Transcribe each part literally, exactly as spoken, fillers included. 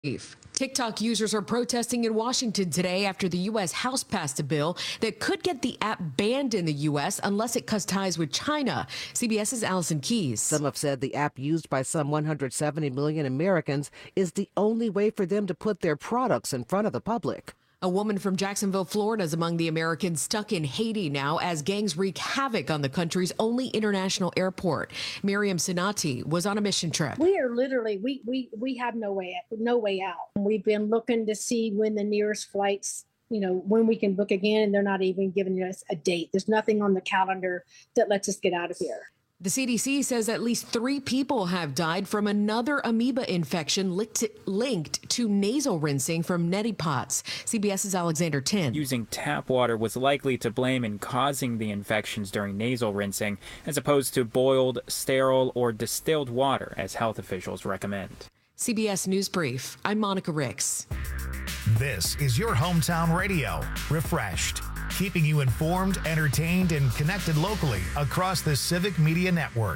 TikTok users are protesting in Washington today after the U S House passed a bill that could get the app banned in the U S unless it cuts ties with China. CBS's Allison Keyes. Some have said the app used by some one hundred seventy million Americans is the only way for them to put their products in front of the public. A woman from Jacksonville, Florida is among the Americans stuck in Haiti now as gangs wreak havoc on the country's only international airport. Miriam Sinati was on a mission trip. We are literally, we we we have no way, no way out. We've been looking to see when the nearest flights, you know, when we can book again, and they're not even giving us a date. There's nothing on the calendar that lets us get out of here. The C D C says at least three people have died from another amoeba infection linked, linked to nasal rinsing from neti pots. CBS's Alexander Tin. Using tap water was likely to blame in causing the infections during nasal rinsing, as opposed to boiled, sterile, or distilled water, as health officials recommend. C B S News Brief. I'm Monica Ricks. This is your hometown radio, Refreshed, keeping you informed, entertained, and connected locally across the Civic Media Network.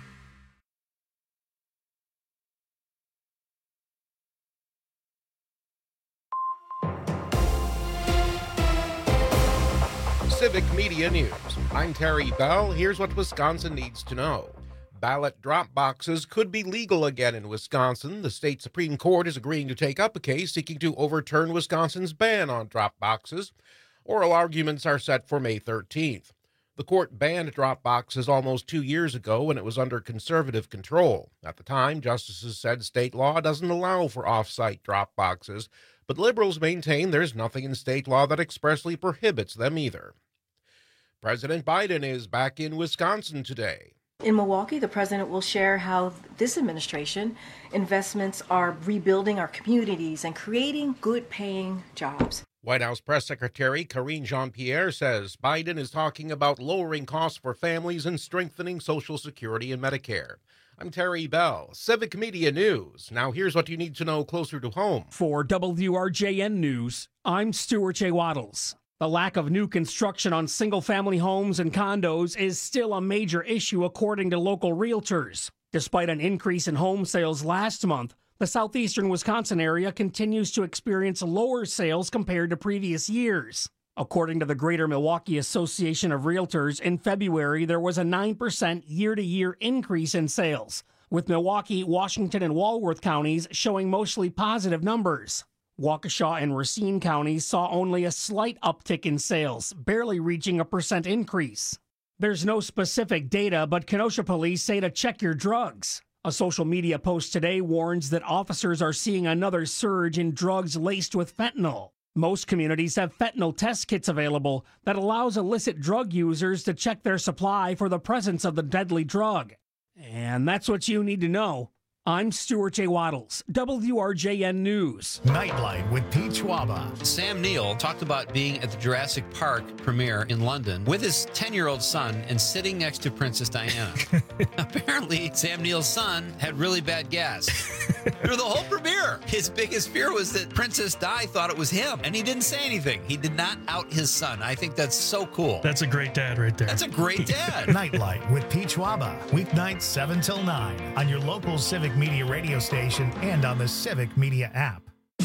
Civic Media News. I'm Terry Bell. Here's what Wisconsin needs to know. Ballot drop boxes could be legal again in Wisconsin. The state Supreme Court is agreeing to take up a case seeking to overturn Wisconsin's ban on drop boxes. Oral arguments are set for May thirteenth. The court banned drop boxes almost two years ago when it was under conservative control. At the time, justices said state law doesn't allow for off-site drop boxes, but liberals maintain there's nothing in state law that expressly prohibits them either. President Biden is back in Wisconsin today. In Milwaukee, the president will share how this administration investments are rebuilding our communities and creating good-paying jobs. White House Press Secretary Karine Jean-Pierre says Biden is talking about lowering costs for families and strengthening Social Security and Medicare. I'm Terry Bell, Civic Media News. Now here's what you need to know closer to home. For W R J N News, I'm Stuart J. Waddles. The lack of new construction on single-family homes and condos is still a major issue according to local realtors. Despite an increase in home sales last month, the southeastern Wisconsin area continues to experience lower sales compared to previous years. According to the Greater Milwaukee Association of Realtors, in February there was a nine percent year-to-year increase in sales, with Milwaukee, Washington, and Walworth counties showing mostly positive numbers. Waukesha and Racine counties saw only a slight uptick in sales, barely reaching a percent increase. There's no specific data, but Kenosha police say to check your drugs. A social media post today warns that officers are seeing another surge in drugs laced with fentanyl. Most communities have fentanyl test kits available that allows illicit drug users to check their supply for the presence of the deadly drug. And that's what you need to know. I'm Stuart J. Waddles, W R J N News. Nightlight with Pete Schwaba. Sam Neill talked about being at the Jurassic Park premiere in London with his ten-year-old son and sitting next to Princess Diana. Apparently, Sam Neill's son had really bad gas. Through the whole premiere, his biggest fear was that Princess Di thought it was him, and he didn't say anything. He did not out his son. I think that's so cool. That's a great dad right there. That's a great dad. Nightlight with Pete Schwaba. Weeknights seven till nine on your local Civic Media radio station and on the Civic Media app.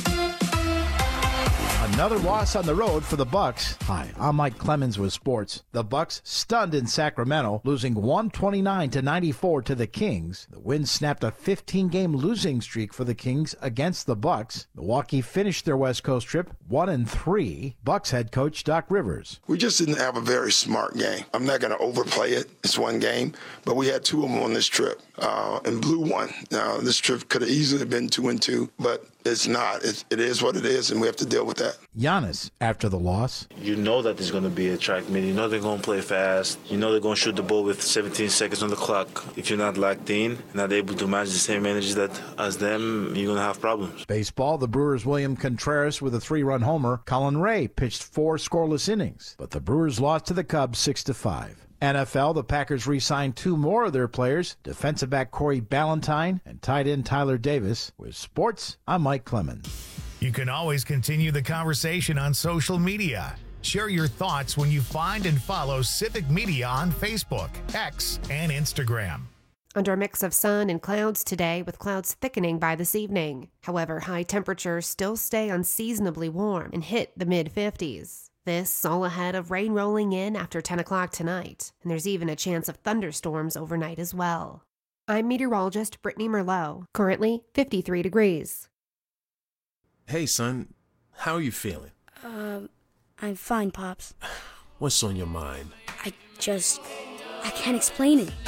Another loss on the road for the Bucks. Hi, I'm Mike Clemens with sports. The Bucks stunned in Sacramento, losing one twenty-nine to ninety-four to the Kings. The win snapped a fifteen-game losing streak for the Kings against the Bucks. Milwaukee finished their West Coast trip one and three. Bucks head coach Doc Rivers. We just didn't have a very smart game. I'm not going to overplay it. It's one game, but we had two of them on this trip uh, and blew one. Now this trip could have easily been two and two, but it's not. It, it is what it is, and we have to deal with that. Giannis, after the loss. You know that there's going to be a track meet. You know they're going to play fast. You know they're going to shoot the ball with seventeen seconds on the clock. If you're not locked in, not able to match the same energy that as them, you're going to have problems. Baseball, the Brewers' William Contreras with a three-run homer. Colin Ray pitched four scoreless innings, but the Brewers lost to the Cubs six to five. N F L, the Packers re-signed two more of their players, defensive back Corey Ballantyne and tight end Tyler Davis. With sports, I'm Mike Clemens. You can always continue the conversation on social media. Share your thoughts when you find and follow Civic Media on Facebook, X, and Instagram. under a mix of sun and clouds today, with clouds thickening by this evening. However, high temperatures still stay unseasonably warm and hit the mid-fifties. This all ahead of rain rolling in after ten o'clock tonight, and there's even a chance of thunderstorms overnight as well. I'm meteorologist Brittany Merlot, currently fifty-three degrees. Hey, son, how are you feeling? Um, I'm fine, Pops. What's on your mind? I just... I can't explain it.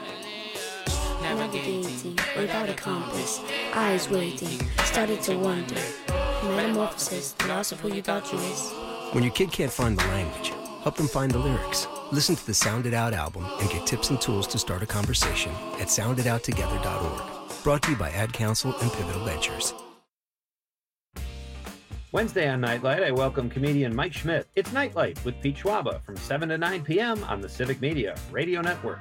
Navigating without a compass, eyes waiting, started to wonder. Metamorphosis, the loss of who you thought you was. When your kid can't find the language, help them find the lyrics. Listen to the Sound It Out album and get tips and tools to start a conversation at sound it out together dot org. Brought to you by Ad Council and Pivotal Ventures. Wednesday on Nightlight, I welcome comedian Mike Schmidt. It's Nightlight with Pete Schwaba from seven to nine p.m. on the Civic Media Radio Network.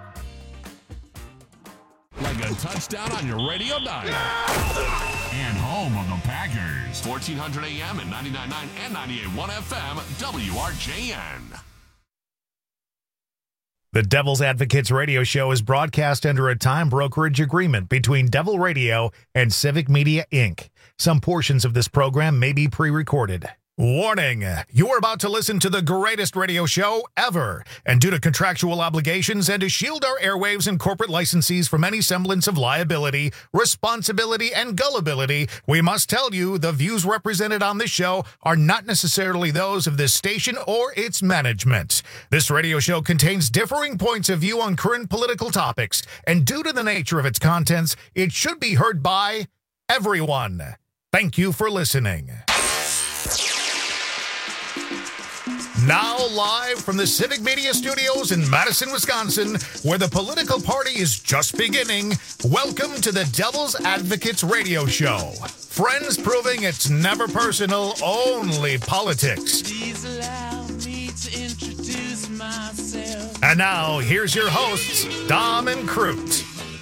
Like a touchdown on your radio dial. And home of the Packers. fourteen hundred A M and ninety-nine point nine and ninety-eight point one F M, W R J N. The Devil's Advocates radio show is broadcast under a time brokerage agreement between Devil Radio and Civic Media, Incorporated. Some portions of this program may be pre-recorded. Warning, you're about to listen to the greatest radio show ever. And due to contractual obligations and to shield our airwaves and corporate licensees from any semblance of liability, responsibility, and gullibility, we must tell you the views represented on this show are not necessarily those of this station or its management. This radio show contains differing points of view on current political topics, and due to the nature of its contents, it should be heard by everyone. Thank you for listening. Now live from the Civic Media Studios in Madison, Wisconsin, where the political party is just beginning, welcome to the Devil's Advocates radio show. Friends proving it's never personal, only politics. Please allow me to introduce myself. And now, here's your hosts, Dom and Crute.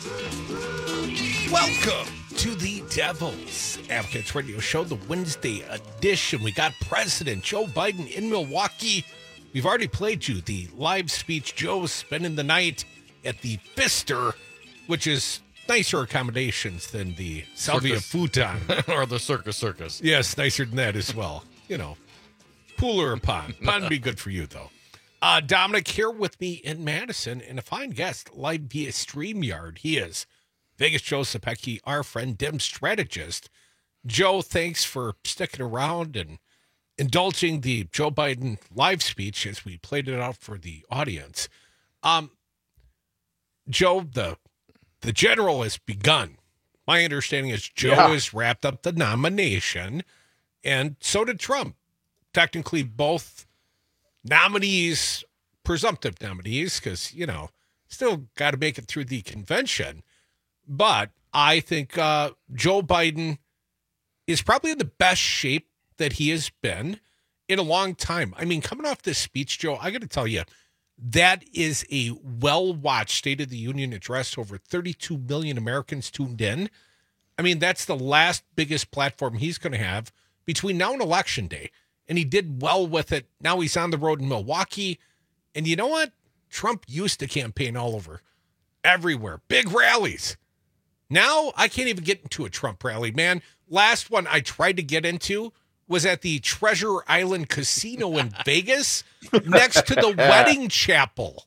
Welcome to the Devil's Advocates radio show, the Wednesday edition. We got President Joe Biden in Milwaukee. We've already played you the live speech. Joe spending the night at the Pfister, which is nicer accommodations than the Salvia Circus. Futon. Or the Circus Circus. Yes, nicer than that as well. You know, pool or a pond. Pond would be good for you, though. Uh, Dominic here with me in Madison, and a fine guest live via StreamYard. He is Vegas Joe Sapecki, our friend, Dim strategist. Joe, thanks for sticking around and indulging the Joe Biden live speech as we played it out for the audience. Um, Joe, the the general has begun. My understanding is Joe Yeah. has wrapped up the nomination, and so did Trump. Technically, both nominees, presumptive nominees, because, you know, still got to make it through the convention. But I think uh, Joe Biden is probably in the best shape that he has been in a long time. I mean, coming off this speech, Joe, I got to tell you, that is a well-watched State of the Union address. Over thirty-two million Americans tuned in. I mean, that's the last biggest platform he's going to have between now and Election Day. And he did well with it. Now he's on the road in Milwaukee. And you know what? Trump used to campaign all over, everywhere, big rallies. Now I can't even get into a Trump rally, man. Last one I tried to get into was at the Treasure Island Casino in Vegas next to the wedding chapel.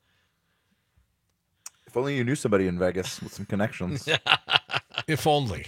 If only you knew somebody in Vegas with some connections. If only.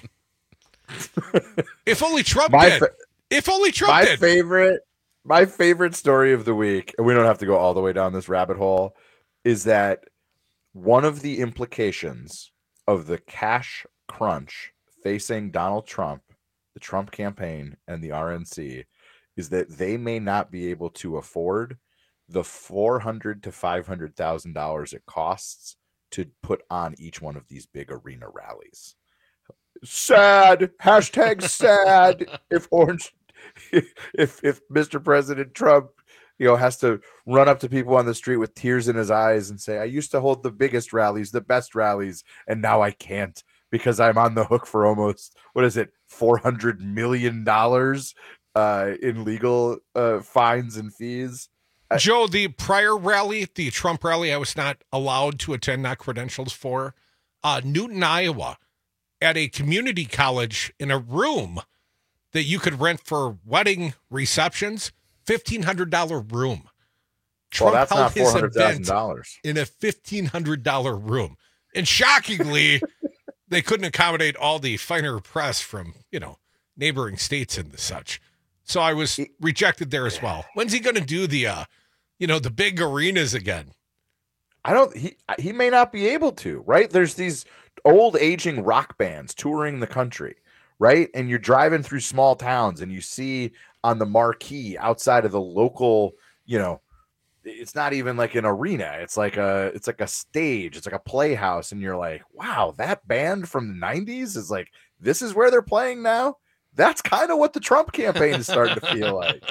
If only Trump My did. fa- if only Trump my did. favorite, my favorite story of the week, and we don't have to go all the way down this rabbit hole, is that one of the implications of the cash crunch facing Donald Trump, the Trump campaign, and the R N C is that they may not be able to afford the four hundred to five hundred thousand dollars it costs to put on each one of these big arena rallies. Sad. Hashtag sad. If Orange, if if Mister President Trump, you know, has to run up to people on the street with tears in his eyes and say, I used to hold the biggest rallies, the best rallies, and now I can't because I'm on the hook for almost, what is it, four hundred million dollars uh, in legal uh, fines and fees. Joe, the prior rally, the Trump rally, I was not allowed to attend, not credentials for. uh, Newton, Iowa, at a community college in a room that you could rent for wedding receptions, fifteen hundred dollars room. Trump well, that's held not his four hundred thousand event dollars in a fifteen hundred dollars room. And shockingly, they couldn't accommodate all the finer press from, you know, neighboring states and the such. So I was rejected there as well. When's he going to do the, uh, you know, the big arenas again? I don't, he, he may not be able to, right? There's these old aging rock bands touring the country, right? And you're driving through small towns and you see on the marquee outside of the local, you know, it's not even like an arena. It's like a, it's like a stage. It's like a playhouse. And you're like, wow, that band from the nineties is like, this is where they're playing now. That's kind of what the Trump campaign is starting to feel like.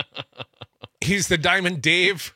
He's the Diamond Dave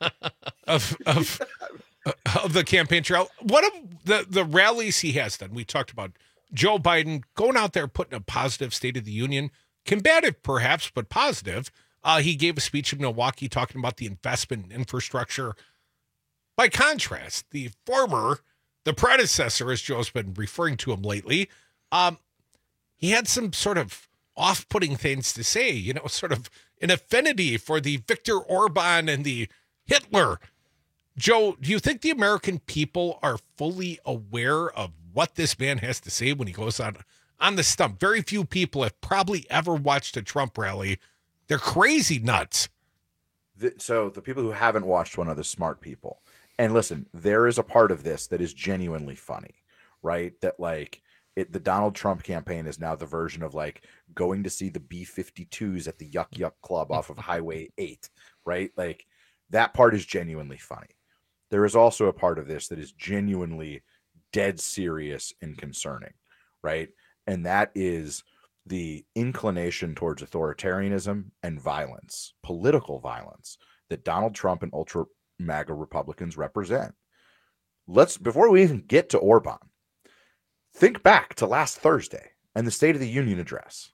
of, of, of the campaign trail. One of the, the rallies he has done, we talked about Joe Biden going out there, putting a positive State of the Union, combative perhaps, but positive. Uh, he gave a speech in Milwaukee talking about the investment in infrastructure. By contrast, the former, the predecessor, as Joe's been referring to him lately, um, he had some sort of off-putting things to say, you know, sort of an affinity for the Viktor Orban and the Hitler. Joe, do you think the American people are fully aware of what this man has to say when he goes on, on the stump? Very few people have probably ever watched a Trump rally. They're crazy nuts. The, so the people who haven't watched one are the smart people. And listen, there is a part of this that is genuinely funny, right? That like it, the Donald Trump campaign is now the version of like going to see the B fifty-twos at the Yuck Yuck Club off of Highway eight, right? Like that part is genuinely funny. There is also a part of this that is genuinely dead serious and concerning, right? And that is the inclination towards authoritarianism and violence, political violence, that Donald Trump and ultra MAGA Republicans represent. Let's, before we even get to Orban, think back to last Thursday and the State of the Union address.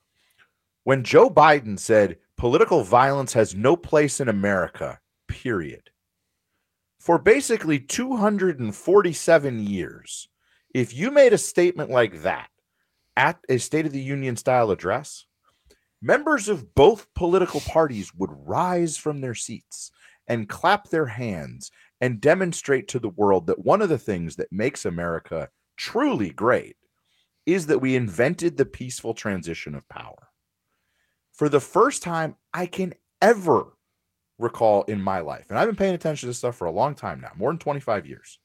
When Joe Biden said, political violence has no place in America, period. For basically two hundred forty-seven years, if you made a statement like that at a State of the Union style address, members of both political parties would rise from their seats and clap their hands and demonstrate to the world that one of the things that makes America truly great is that we invented the peaceful transition of power. For the first time I can ever recall in my life, and I've been paying attention to this stuff for a long time now, more than twenty-five years,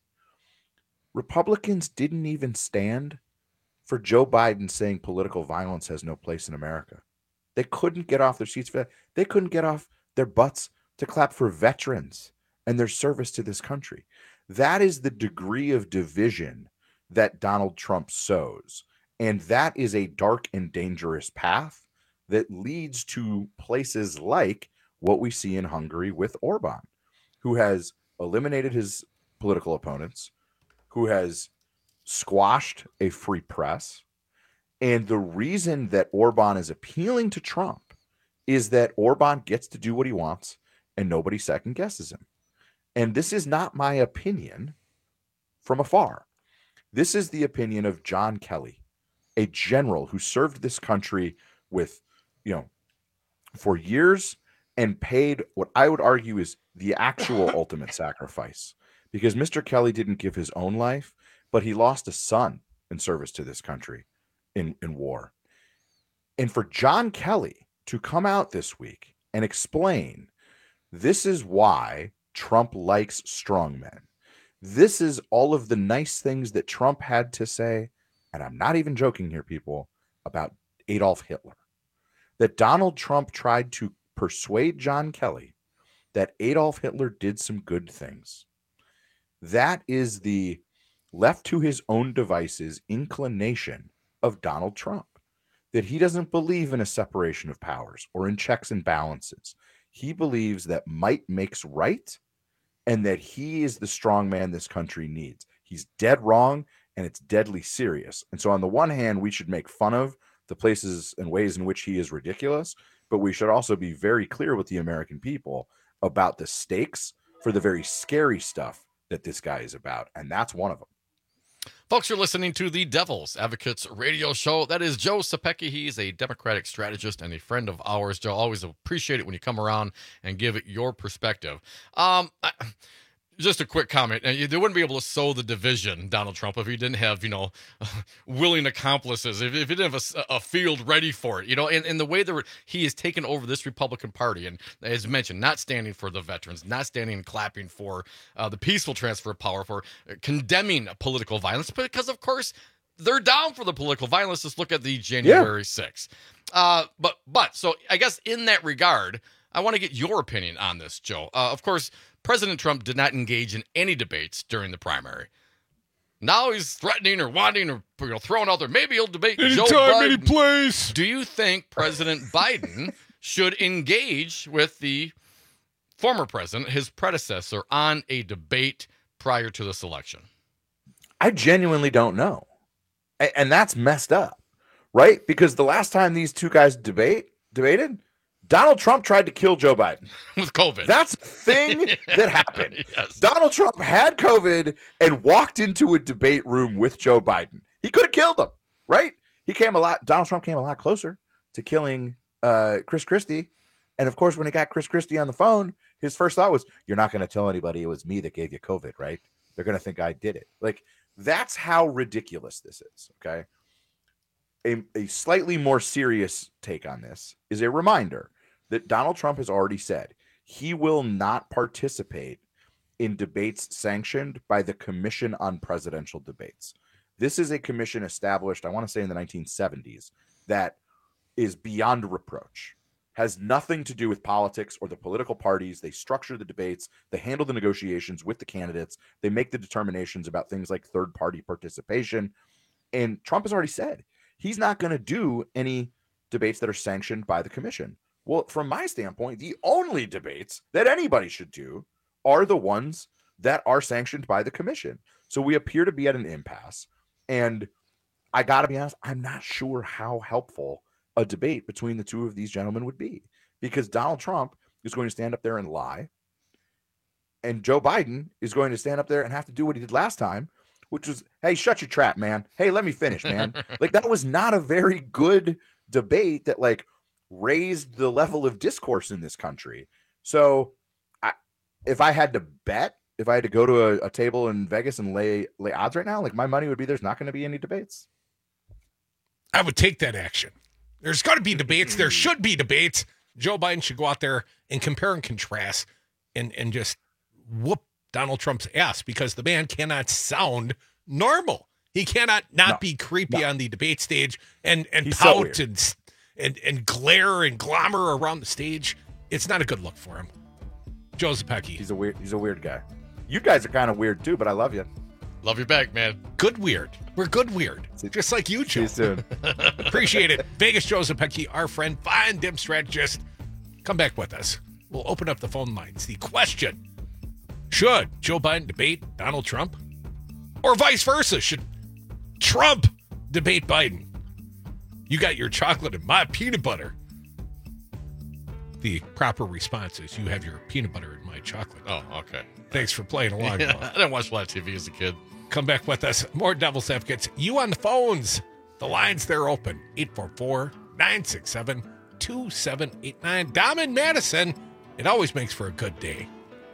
Republicans didn't even stand for Joe Biden saying political violence has no place in America. They couldn't get off their seats for that. They couldn't get off their butts to clap for veterans and their service to this country. That is the degree of division that Donald Trump sows. And that is a dark and dangerous path that leads to places like what we see in Hungary with Orban, who has eliminated his political opponents, who has squashed a free press. And the reason that Orban is appealing to Trump is that Orban gets to do what he wants and nobody second guesses him. And this is not my opinion from afar. This is the opinion of John Kelly, a general who served this country with, you know, for years and paid what I would argue is the actual ultimate sacrifice. Because Mister Kelly didn't give his own life, but he lost a son in service to this country in, in war. And for John Kelly to come out this week and explain this is why Trump likes strongmen. This is all of the nice things that Trump had to say, and I'm not even joking here, people, about Adolf Hitler. That Donald Trump tried to persuade John Kelly that Adolf Hitler did some good things. That is the left to his own devices inclination of Donald Trump. That he doesn't believe in a separation of powers or in checks and balances. He believes that might makes right and that he is the strong man this country needs. He's dead wrong and it's deadly serious. And so on the one hand, we should make fun of the places and ways in which he is ridiculous, but we should also be very clear with the American people about the stakes for the very scary stuff that this guy is about. And that's one of them. Folks, you're listening to the Devil's Advocates radio show. That is Joe Sapecki. He's a Democratic strategist and a friend of ours. Joe, always appreciate it when you come around and give it your perspective. Um, I, just a quick comment. They wouldn't be able to sow the division, Donald Trump, if he didn't have, you know, willing accomplices, if, if he didn't have a, a field ready for it, you know, and, and the way that he has taken over this Republican Party, and as mentioned, not standing for the veterans, not standing and clapping for uh, the peaceful transfer of power, for condemning political violence, because, of course, they're down for the political violence. Let's look at the January sixth. Uh, but, but, so I guess in that regard, I want to get your opinion on this, Joe. Uh, of course, President Trump did not engage in any debates during the primary. Now he's threatening or wanting or, you know, throwing out there, maybe he'll debate Anytime, Joe Biden. any place. Do you think President Biden should engage with the former president, his predecessor, on a debate prior to this election? I genuinely don't know. And, and that's messed up, right? Because the last time these two guys debate debated, Donald Trump tried to kill Joe Biden with COVID. That's a thing that happened. Yes. Donald Trump had COVID and walked into a debate room with Joe Biden. He could have killed him, right? He came a lot. Donald Trump came a lot closer to killing uh, Chris Christie. And of course, when he got Chris Christie on the phone, his first thought was, "You're not going to tell anybody it was me that gave you COVID, right? They're going to think I did it." Like, that's how ridiculous this is. Okay. A, a slightly more serious take on this is a reminder that Donald Trump has already said he will not participate in debates sanctioned by the Commission on Presidential Debates. This is a commission established, I want to say in the nineteen seventies, that is beyond reproach, has nothing to do with politics or the political parties. They structure the debates, they handle the negotiations with the candidates, they make the determinations about things like third-party participation. And Trump has already said he's not going to do any debates that are sanctioned by the commission. Well, from my standpoint, the only debates that anybody should do are the ones that are sanctioned by the commission. So we appear to be at an impasse. And I got to be honest, I'm not sure how helpful a debate between the two of these gentlemen would be, because Donald Trump is going to stand up there and lie. And Joe Biden is going to stand up there and have to do what he did last time, which was, "Hey, shut your trap, man. Hey, let me finish, man." Like, that was not a very good debate that, like, raised the level of discourse in this country. So I, if I had to bet, if I had to go to a, a table in Vegas and lay lay odds right now, like, my money would be there's not going to be any debates. I would take that action. There's got to be debates. There should be debates. Joe Biden should go out there and compare and contrast and, and just whoop Donald Trump's ass, because the man cannot sound normal. He cannot not no, be creepy no. on the debate stage and, and pout so and And, and glare and glamor around the stage. It's not a good look for him. Joe Sapecki. He's a weird. He's a weird guy. You guys are kind of weird too, but I love you. Love you back, man. Good weird. We're good weird. Just like you, Joe. See you soon. Appreciate it. Vegas Joe Sapecki, our friend, fine dim strategist. Come back with us. We'll open up the phone lines. The question: should Joe Biden debate Donald Trump, or vice versa? Should Trump debate Biden? You got your chocolate and my peanut butter. The proper response is you have your peanut butter and my chocolate. Oh, okay. Thanks for playing along. Yeah, I didn't watch a lot of T V as a kid. Come back with us. More Devil's Advocates. You on the phones. The lines, they're open. eight four four, nine six seven, two seven eight nine. Dom in Madison. It always makes for a good day.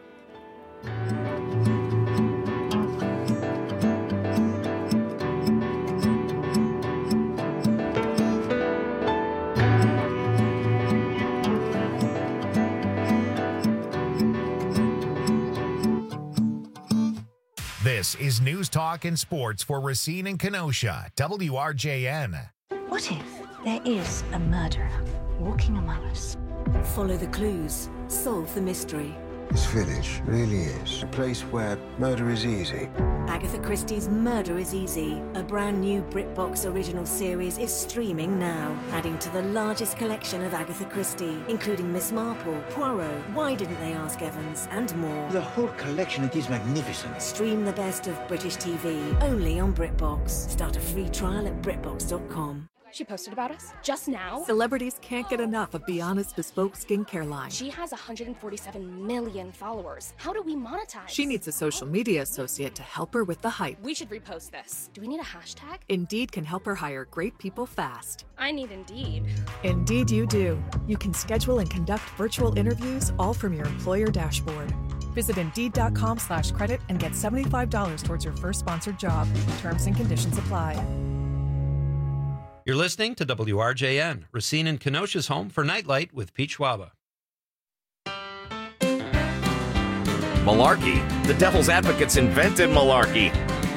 This is News Talk and Sports for Racine and Kenosha, W R J N. What if there is a murderer walking among us? Follow the clues, solve the mystery. This village really is a place where murder is easy. Agatha Christie's Murder is Easy, a brand new BritBox original series, is streaming now, adding to the largest collection of Agatha Christie, including Miss Marple, Poirot, Why Didn't They Ask Evans, and more. The whole collection, it is magnificent. Stream the best of British T V, only on BritBox. Start a free trial at BritBox dot com. She posted about us just now. Celebrities can't get enough of Biana's bespoke skincare line. She has one hundred forty-seven million followers. How do we monetize? She needs a social media associate to help her with the hype. We should repost this. Do we need a hashtag? Indeed can help her hire great people fast. I need Indeed. Indeed you do. You can schedule and conduct virtual interviews all from your employer dashboard. Visit Indeed.com slash credit and get seventy-five dollars towards your first sponsored job. Terms and conditions apply. You're listening to W R J N, Racine and Kenosha's home for Nightlight with Pete Schwaba. Malarkey. The Devil's Advocates invented malarkey.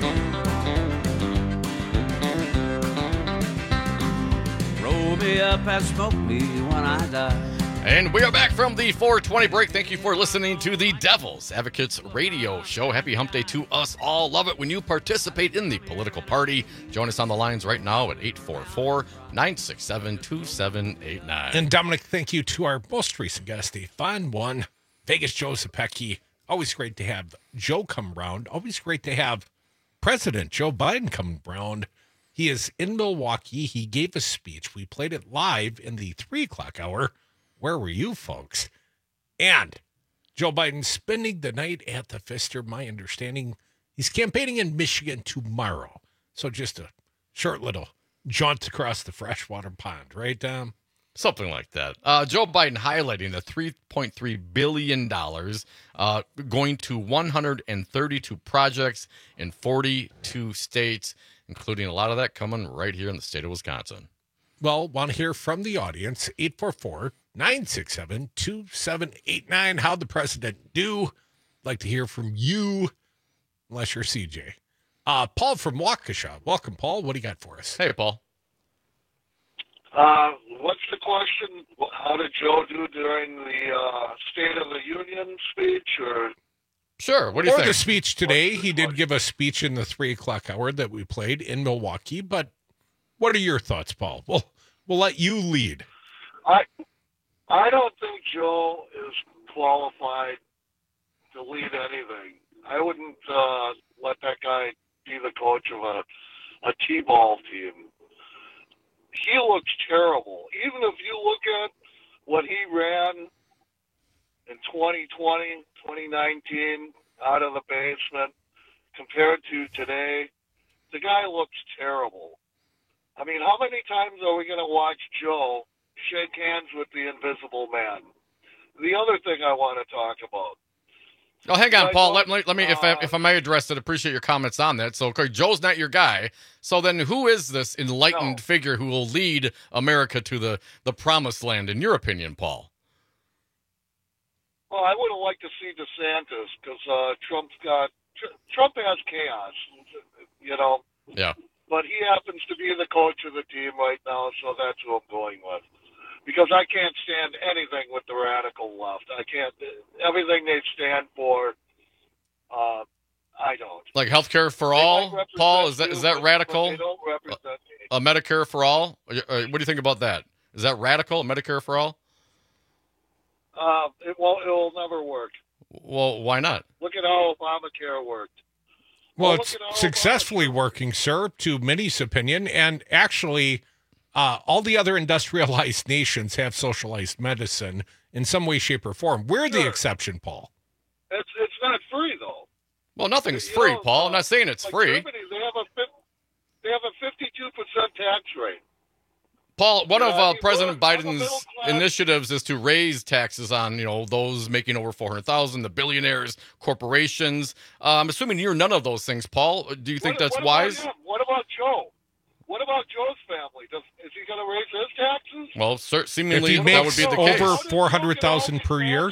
Roll me up and smoke me when I die. And we are back from the four twenty break. Thank you for listening to the Devil's Advocates radio show. Happy hump day to us all. Love it when you participate in the political party. Join us on the lines right now at eight four four, nine six seven, two seven eight nine. And Dominic, thank you to our most recent guest, a fun one, Vegas Joe Zepecki. Always great to have Joe come round. Always great to have President Joe Biden come round. He is in Milwaukee. He gave a speech. We played it live in the three o'clock hour. Where were you folks? And Joe Biden spending the night at the Pfister. My understanding, he's campaigning in Michigan tomorrow. So just a short little jaunt across the freshwater pond, right, Dom? Something like that. Uh, Joe Biden highlighting the three point three billion dollars uh, going to one hundred thirty-two projects in forty-two states, including a lot of that coming right here in the state of Wisconsin. Well, want to hear from the audience, eight four four, nine six seven, two seven eight nine. How'd the president do? Like to hear from you, unless you're C J. Uh, Paul from Waukesha. Welcome, Paul. What do you got for us? Hey, Paul. Uh, what's the question? How did Joe do during the uh, State of the Union speech? Or Sure. What do you or think? the speech today. He did give a speech in the three o'clock hour that we played in Milwaukee, but what are your thoughts, Paul? We'll, we'll let you lead. I I don't think Joe is qualified to lead anything. I wouldn't uh, let that guy be the coach of a, a T-ball team. He looks terrible. Even if you look at what he ran in twenty twenty, twenty nineteen, out of the basement, compared to today, the guy looks terrible. I mean, how many times are we going to watch Joe shake hands with the invisible man? The other thing I want to talk about. Oh, hang on, I Paul. don't- Let, let me, if I, if I may address it, appreciate your comments on that. So, okay, Joe's not your guy. So then, who is this enlightened figure who will lead America to the the promised land, in your opinion, Paul? Well, I would have liked to see DeSantis because uh, Trump's got tr- Trump has chaos, you know. Yeah. But he happens to be the coach of the team right now, so that's who I'm going with. Because I can't stand anything with the radical left. I can't. Everything they stand for, uh, I don't. Like healthcare for They all, might represent Paul? Is that you, is that but- radical? But they don't represent me. A Medicare for all? Uh, What do you think about that? Is that radical? Medicare for all? Uh, it won't. It will never work. Well, why not? Look at how Obamacare worked. Well, Well, it's look at all successfully working, sir, to many's opinion. And actually, uh, all the other industrialized nations have socialized medicine in some way, shape, or form. We're the exception, Paul. It's it's not free though. Well, nothing's You free, know, Paul. I'm not saying it's like free. Germany, they have a fif- they have a fifty-two percent tax rate. Paul, one Yeah, of I uh, mean, President look, I'm a Biden's middle-class- initiatives is to raise taxes on, you know, those making over four hundred thousand, the billionaires, corporations. Uh, I'm assuming you're none of those things, Paul. Do you think What- that's what wise? About him? What about Joe? What about Joe's family? Does is he going to raise his taxes? Well, cer- If seemingly he that makes would be the over case. four hundred thousand per year,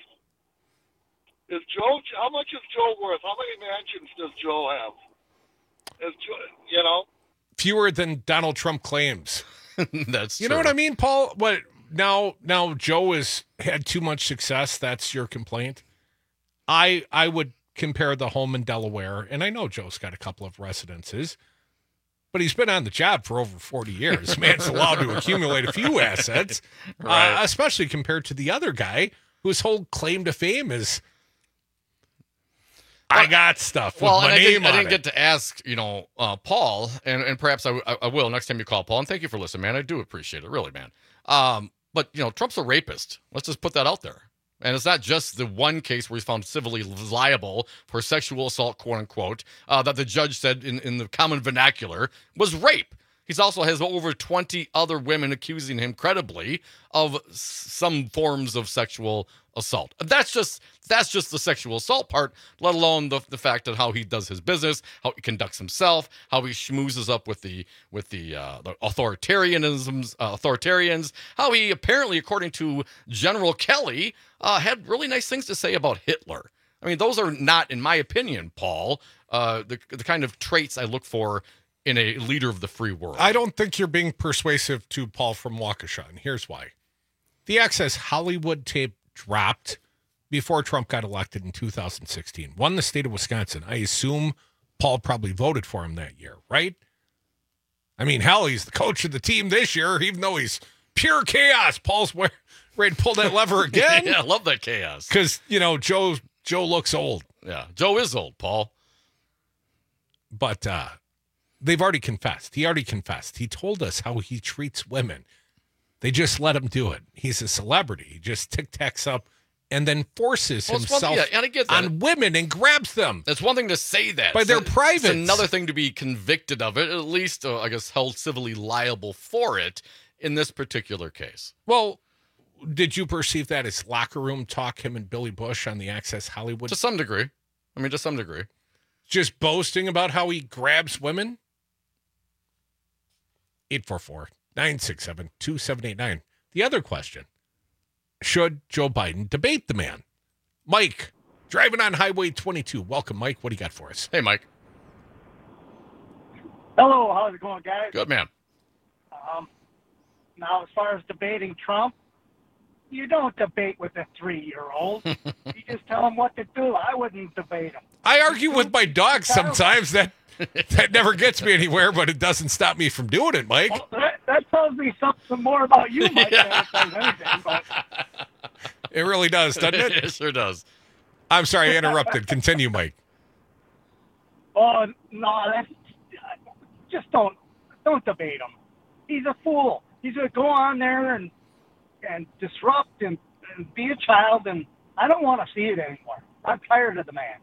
Is Joe? How much is Joe worth? How many mansions does Joe have? Is Joe, you know? fewer than Donald Trump claims. That's You know what I mean, Paul? What now? Now Joe has had too much success. That's your complaint. I I would compare the home in Delaware, and I know Joe's got a couple of residences, but he's been on the job for over forty years. Man's allowed to accumulate a few assets, Right. uh, especially compared to the other guy whose whole claim to fame is I got stuff Well, with my and I name didn't, I on didn't it. get to ask, you know, uh, Paul, and, and perhaps I, I, I will next time you call, Paul. And thank you for listening, man. I do appreciate it, really, man. Um, but, you know, Trump's a rapist. Let's just put that out there. And it's not just the one case where he's found civilly liable for sexual assault, quote unquote, uh, that the judge said in, in the common vernacular was rape. He's also has over twenty other women accusing him credibly of s- some forms of sexual assault. That's just that's just the sexual assault part, let alone the the fact that how he does his business, how he conducts himself, how he schmoozes up with the with the, uh, the authoritarianisms, uh, authoritarians, how he apparently, according to General Kelly, uh, had really nice things to say about Hitler. I mean, those are not, in my opinion, Paul, uh, the the kind of traits I look for in a leader of the free world. I don't think you're being persuasive to Paul from Waukesha, and here's why. The Access Hollywood tape dropped before Trump got elected in two thousand sixteen. Won the state of Wisconsin. I assume Paul probably voted for him that year, right? I mean, hell, he's the coach of the team this year, even though he's pure chaos. Paul's where, ready to pull that lever again. Yeah, I love that chaos. Because, you know, Joe Joe looks old. Yeah, Joe is old, Paul. But uh, they've already confessed. He already confessed. He told us how he treats women. They just let him do it. He's a celebrity. He just tic-tacs up and then forces Well, it's one- himself yeah, and I get that. on women and grabs them. It's one thing to say that. But they're It's- privates. It's another thing to be convicted of it, at least, uh, I guess, held civilly liable for it in this particular case. Well, did you perceive that as locker room talk, him and Billy Bush on the Access Hollywood? To some degree. I mean, to some degree. Just boasting about how he grabs women? eight four four, nine six seven, two seven eight nine. The other question, should Joe Biden debate the man? Mike, driving on Highway twenty-two. Welcome, Mike. What do you got for us? Hey, Mike. Hello, how's it going, guys? Good, man. Um, now, as far as debating Trump, you don't debate with a three-year-old. You just tell him what to do. I wouldn't debate him. I argue with my dog sometimes. That that never gets me anywhere, but it doesn't stop me from doing it, Mike. Well, that, that tells me something more about you, Mike, than it does anything. But It really does, doesn't it? It sure does. I'm sorry, I interrupted. Continue, Mike. oh no, that's just don't don't debate him. He's a fool. He's gonna go on there and and disrupt and, and be a child, and I don't want to see it anymore. I'm tired of the man.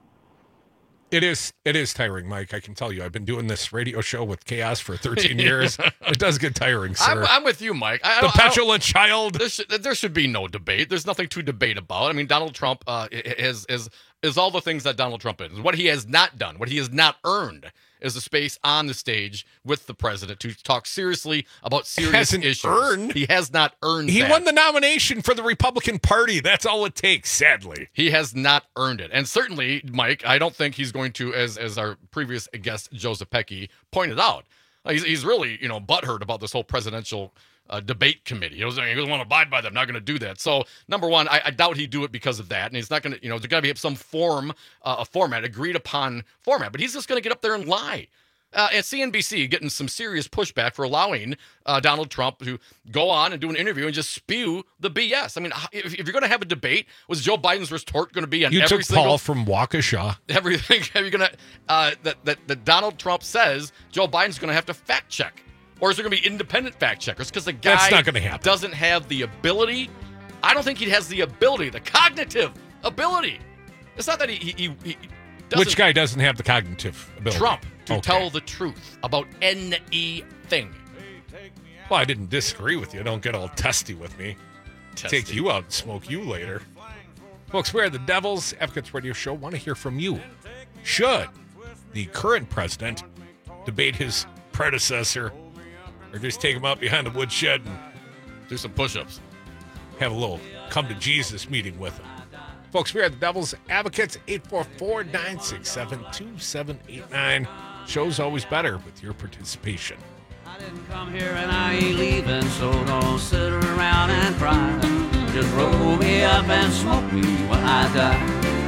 It is it is tiring, Mike. I can tell you. I've been doing this radio show with Chaos for thirteen years. It does get tiring, sir. I'm, I'm with you, Mike. I, I the don't- I don't- petulant child. There should, there should be no debate. There's nothing to debate about. I mean, Donald Trump uh, is, is, is all the things that Donald Trump is. What he has not done, what he has not earned, is a space on the stage with the president to talk seriously about serious Hasn't issues. earned. He has not earned He that. won the nomination for the Republican Party. That's all it takes, sadly. He has not earned it. And certainly, Mike, I don't think he's going to, as as our previous guest, Joseph Pecky, pointed out, he's, he's really, you know, butthurt about this whole presidential uh, debate committee. He doesn't, he doesn't want to abide by them, not going to do that. So, number one, I, I doubt he'd do it because of that. And he's not going to, you know, there's got to be some form, uh, a format, agreed upon format. But he's just going to get up there and lie. Uh, at C N B C, getting some serious pushback for allowing uh, Donald Trump to go on and do an interview and just spew the B S. I mean, if, if you're going to have a debate, was Joe Biden's retort going to be on You every took single Paul from Waukesha. everything? Are you going to uh, that, that that Donald Trump says Joe Biden's going to have to fact check, or is there going to be independent fact checkers? Because the guy That's not gonna happen. doesn't have the ability. I don't think he has the ability, the cognitive ability. It's not that he he, he, he doesn't. Which guy doesn't have the cognitive ability? Trump to Okay. tell the truth about anything. Well, I didn't disagree with you. Don't get all testy with me. Testy. Take you out and smoke you later. Folks, we're the Devil's Advocates Radio Show. Want to hear from you. Should the current president debate his predecessor, or just take him out behind the woodshed and do some push-ups? Have a little come to Jesus meeting with him. Folks, we are the Devil's Advocates, eight four four, nine six seven, two seven eight nine. Show's always better with your participation. I didn't come here and I ain't leaving, so don't sit around and cry. Just roll me up and smoke me when I die.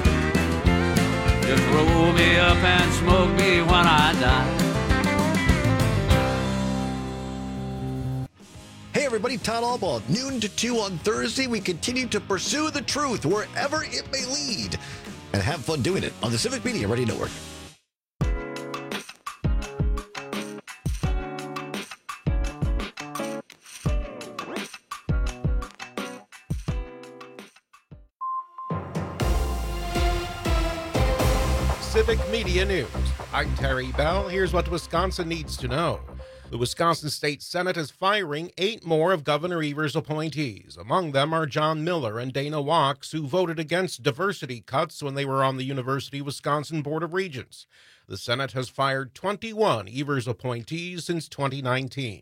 Just roll me up and smoke me when I die. Hey everybody, Todd Albaugh. Noon to two on Thursday, we continue to pursue the truth wherever it may lead. and have fun doing it on the Civic Media Radio Network. Civic Media News. I'm Terry Bell. Here's what Wisconsin needs to know. The Wisconsin State Senate is firing eight more of Governor Evers' appointees. Among them are John Miller and Dana Wachs, who voted against diversity cuts when they were on the University of Wisconsin Board of Regents. The Senate has fired twenty-one Evers appointees since twenty nineteen.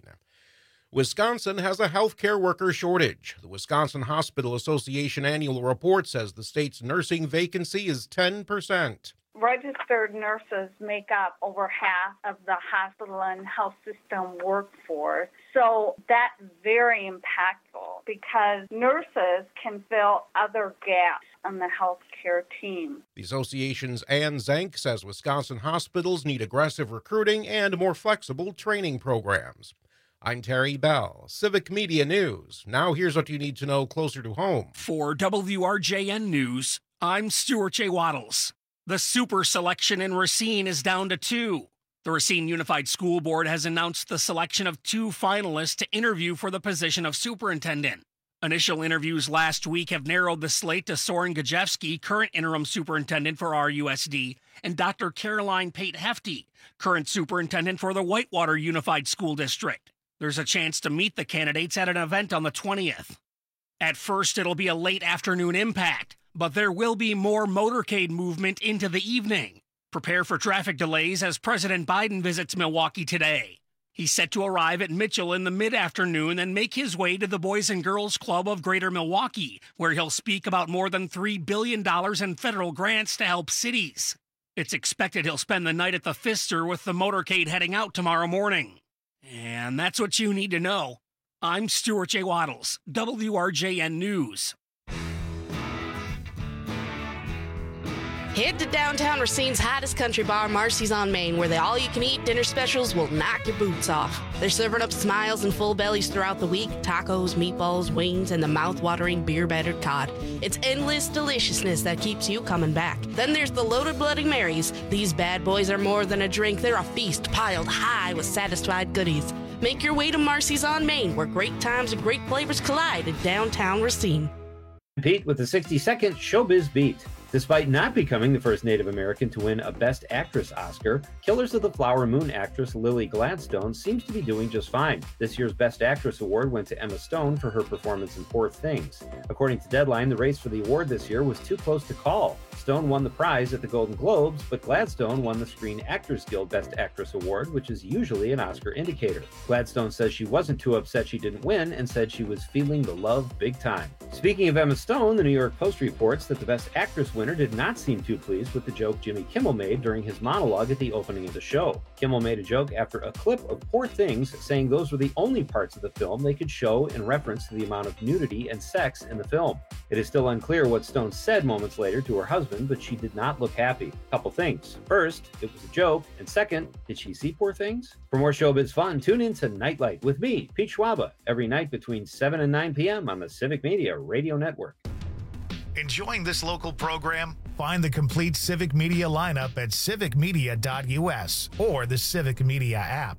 Wisconsin has a healthcare worker shortage. The Wisconsin Hospital Association annual report says the state's nursing vacancy is ten percent. Registered nurses make up over half of the hospital and health system workforce. So that's very impactful because nurses can fill other gaps on the healthcare team. The association's Ann Zank says Wisconsin hospitals need aggressive recruiting and more flexible training programs. I'm Terry Bell, Civic Media News. Now here's what you need to know closer to home. For W R J N News, I'm Stuart J. Waddles. The super selection in Racine is down to two. The Racine Unified School Board has announced the selection of two finalists to interview for the position of superintendent. Initial interviews last week have narrowed the slate to Soren Gajewski, current interim superintendent for R U S D, and Doctor Caroline Pate Hefty, current superintendent for the Whitewater Unified School District. There's a chance to meet the candidates at an event on the twentieth. At first, it'll be a late afternoon impact, but there will be more motorcade movement into the evening. Prepare for traffic delays as President Biden visits Milwaukee today. He's set to arrive at Mitchell in the mid-afternoon and make his way to the Boys and Girls Club of Greater Milwaukee, where he'll speak about more than three billion dollars in federal grants to help cities. It's expected he'll spend the night at the Pfister with the motorcade heading out tomorrow morning. And that's what you need to know. I'm Stuart J. Waddles, W R J N News. Head to downtown Racine's hottest country bar, Marcy's on Main, where the all-you-can-eat dinner specials will knock your boots off. They're serving up smiles and full bellies throughout the week, tacos, meatballs, wings, and the mouth-watering beer-battered cod. It's endless deliciousness that keeps you coming back. Then there's the Loaded Bloody Marys. These bad boys are more than a drink. They're a feast piled high with satisfied goodies. Make your way to Marcy's on Main, where great times and great flavors collide in downtown Racine. Pete with the sixty-second Showbiz Beat. Despite not becoming the first Native American to win a Best Actress Oscar, Killers of the Flower Moon actress Lily Gladstone seems to be doing just fine. This year's Best Actress award went to Emma Stone for her performance in Poor Things. According to Deadline, the race for the award this year was too close to call. Stone won the prize at the Golden Globes, but Gladstone won the Screen Actors Guild Best Actress Award, which is usually an Oscar indicator. Gladstone says she wasn't too upset she didn't win and said she was feeling the love big time. Speaking of Emma Stone, the New York Post reports that the Best Actress winner did not seem too pleased with the joke Jimmy Kimmel made during his monologue at the opening of the show. Kimmel made a joke after a clip of Poor Things, saying those were the only parts of the film they could show in reference to the amount of nudity and sex in the film. It is still unclear what Stone said moments later to her husband, but she did not look happy. Couple things. First, it was a joke, and second, did she see Poor Things? For more Showbiz fun, tune in to Nightlight with me, Pete Schwaba, every night between seven and nine p.m. on the Civic Media Radio Network. Enjoying this local program? Find the complete Civic Media lineup at civic media dot u s or the Civic Media app.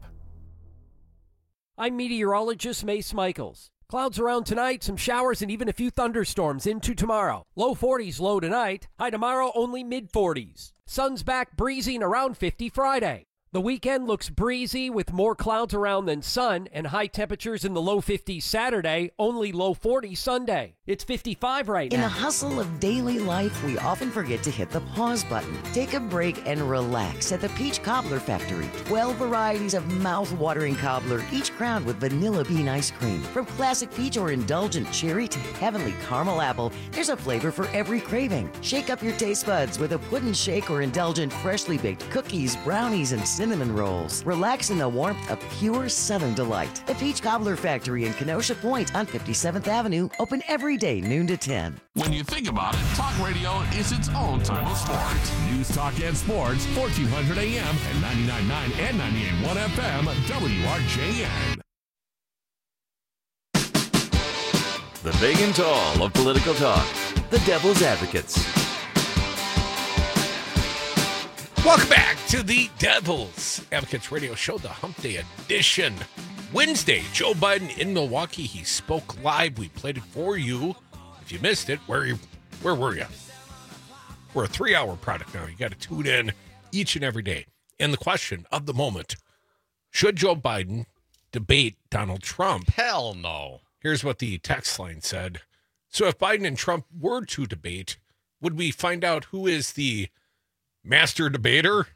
I'm meteorologist Mace Michaels. Clouds around tonight, some showers, and even a few thunderstorms into tomorrow. Low forties low tonight, high tomorrow only mid forties. Sun's back breezy and around fifty Friday. The weekend looks breezy with more clouds around than sun and high temperatures in the low fifties Saturday, only low forties Sunday. It's fifty-five right now. In the hustle of daily life, we often forget to hit the pause button. Take a break and relax at the Peach Cobbler Factory. twelve varieties of mouth-watering cobbler, each crowned with vanilla bean ice cream. From classic peach or indulgent cherry to heavenly caramel apple, there's a flavor for every craving. Shake up your taste buds with a pudding shake or indulgent freshly baked cookies, brownies, and cinnamon rolls. Relax in the warmth of pure Southern delight. The Peach Cobbler Factory in Kenosha Point on fifty-seventh Avenue, open every day, noon to ten. When you think about it, talk radio is its own type of sports. News, talk, and sports, fourteen hundred A M and ninety-nine point nine and ninety-eight point one F M, W R J N. The big and tall of political talk, the Devil's Advocates. Welcome back to the Devil's Advocates Radio Show, the Hump Day edition. Wednesday, Joe Biden in Milwaukee. He spoke live. We played it for you. If you missed it, where you, where were you? We're a three-hour product now. You got to tune in each and every day. And the question of the moment, should Joe Biden debate Donald Trump? Hell no. Here's what the text line said. So if Biden and Trump were to debate, would we find out who is the master debater?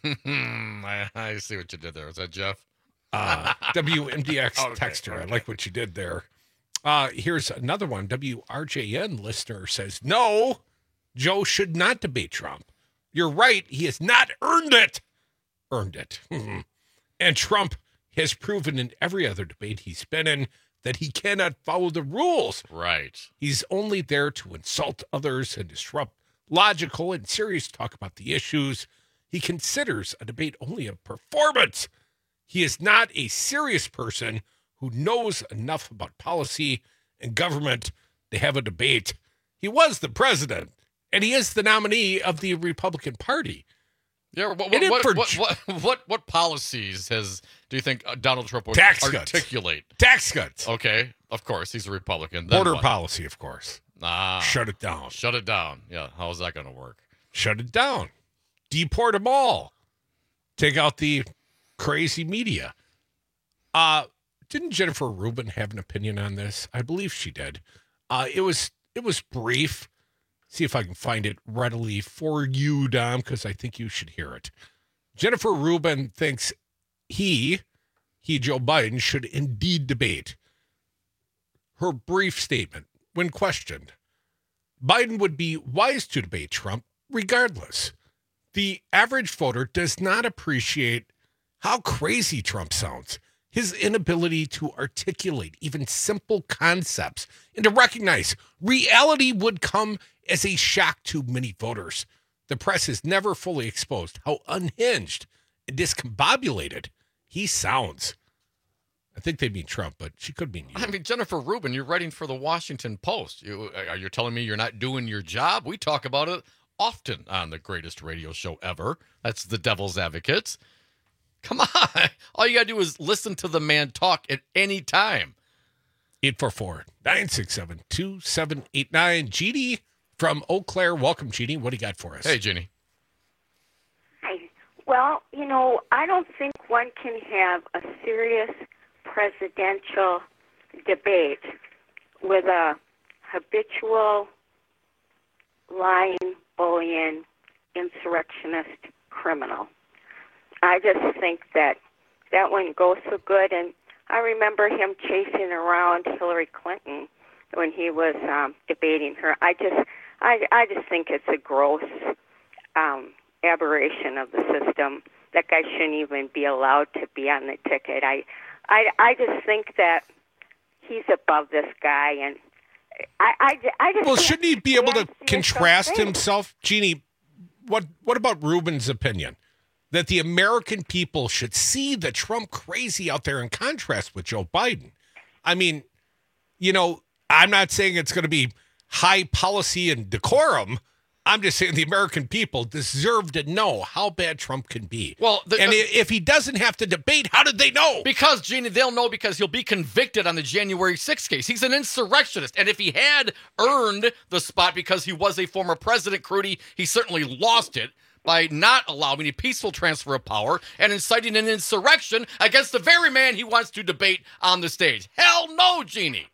I, I see what you did there. Was that Jeff? Uh, W M D X Okay, texter. I okay. like what you did there. Uh, here's another one. W R J N listener says, no, Joe should not debate Trump. You're right. He has not earned it. Earned it. And Trump has proven in every other debate he's been in that he cannot follow the rules. Right. He's only there to insult others and disrupt logical and serious talk about the issues. He considers a debate only a performance. He is not a serious person who knows enough about policy and government to have a debate. He was the president, and he is the nominee of the Republican Party. Yeah, what And what, for- what, what, what, what, what policies has do you think uh, Donald Trump would Tax cuts. articulate? Tax cuts. Okay, of course, he's a Republican. Then Border what? policy, of course. Ah, Shut it down. Shut it down. Yeah, how is that going to work? Shut it down. Deport them all. Take out the crazy media. Uh, didn't Jennifer Rubin have an opinion on this? I believe she did. Uh, it was it was brief. See if I can find it readily for you, Dom, because I think you should hear it. Jennifer Rubin thinks he, he, Joe Biden, should indeed debate. Her brief statement, when questioned, Biden would be wise to debate Trump regardless. The average voter does not appreciate how crazy Trump sounds, his inability to articulate even simple concepts, and to recognize reality would come as a shock to many voters. The press has never fully exposed how unhinged and discombobulated he sounds. I think they mean Trump, but she could mean you. I mean, Jennifer Rubin, you're writing for the Washington Post. You, are you telling me you're not doing your job? We talk about it often on the greatest radio show ever. That's the Devil's Advocates. Come on. All you got to do is listen to the man talk at any time. eight four four, nine six seven, two seven eight nine. Jeannie from Eau Claire. Welcome, Jeannie. What do you got for us? Hey, Jeannie. Hi. Well, you know, I don't think one can have a serious presidential debate with a habitual, lying, bullying, insurrectionist criminal. I just think that that wouldn't go so good. And I remember him chasing around Hillary Clinton when he was um, debating her. I just, I, I just think it's a gross um, aberration of the system. That guy shouldn't even be allowed to be on the ticket. I, I, I just think that he's above this guy, and I, I, I just. Well, think shouldn't he be able to Nancy is contrast so big. himself? Jeannie, what, what about Rubin's opinion? That the American people should see the Trump crazy out there in contrast with Joe Biden. I mean, you know, I'm not saying it's going to be high policy and decorum. I'm just saying the American people deserve to know how bad Trump can be. Well, the, and uh, if he doesn't have to debate, how did they know? Because, Jeannie, they'll know because he'll be convicted on the January sixth case. He's an insurrectionist. And if he had earned the spot because he was a former president, Crudy, he certainly lost it by not allowing a peaceful transfer of power and inciting an insurrection against the very man he wants to debate on the stage. Hell no, Jeannie.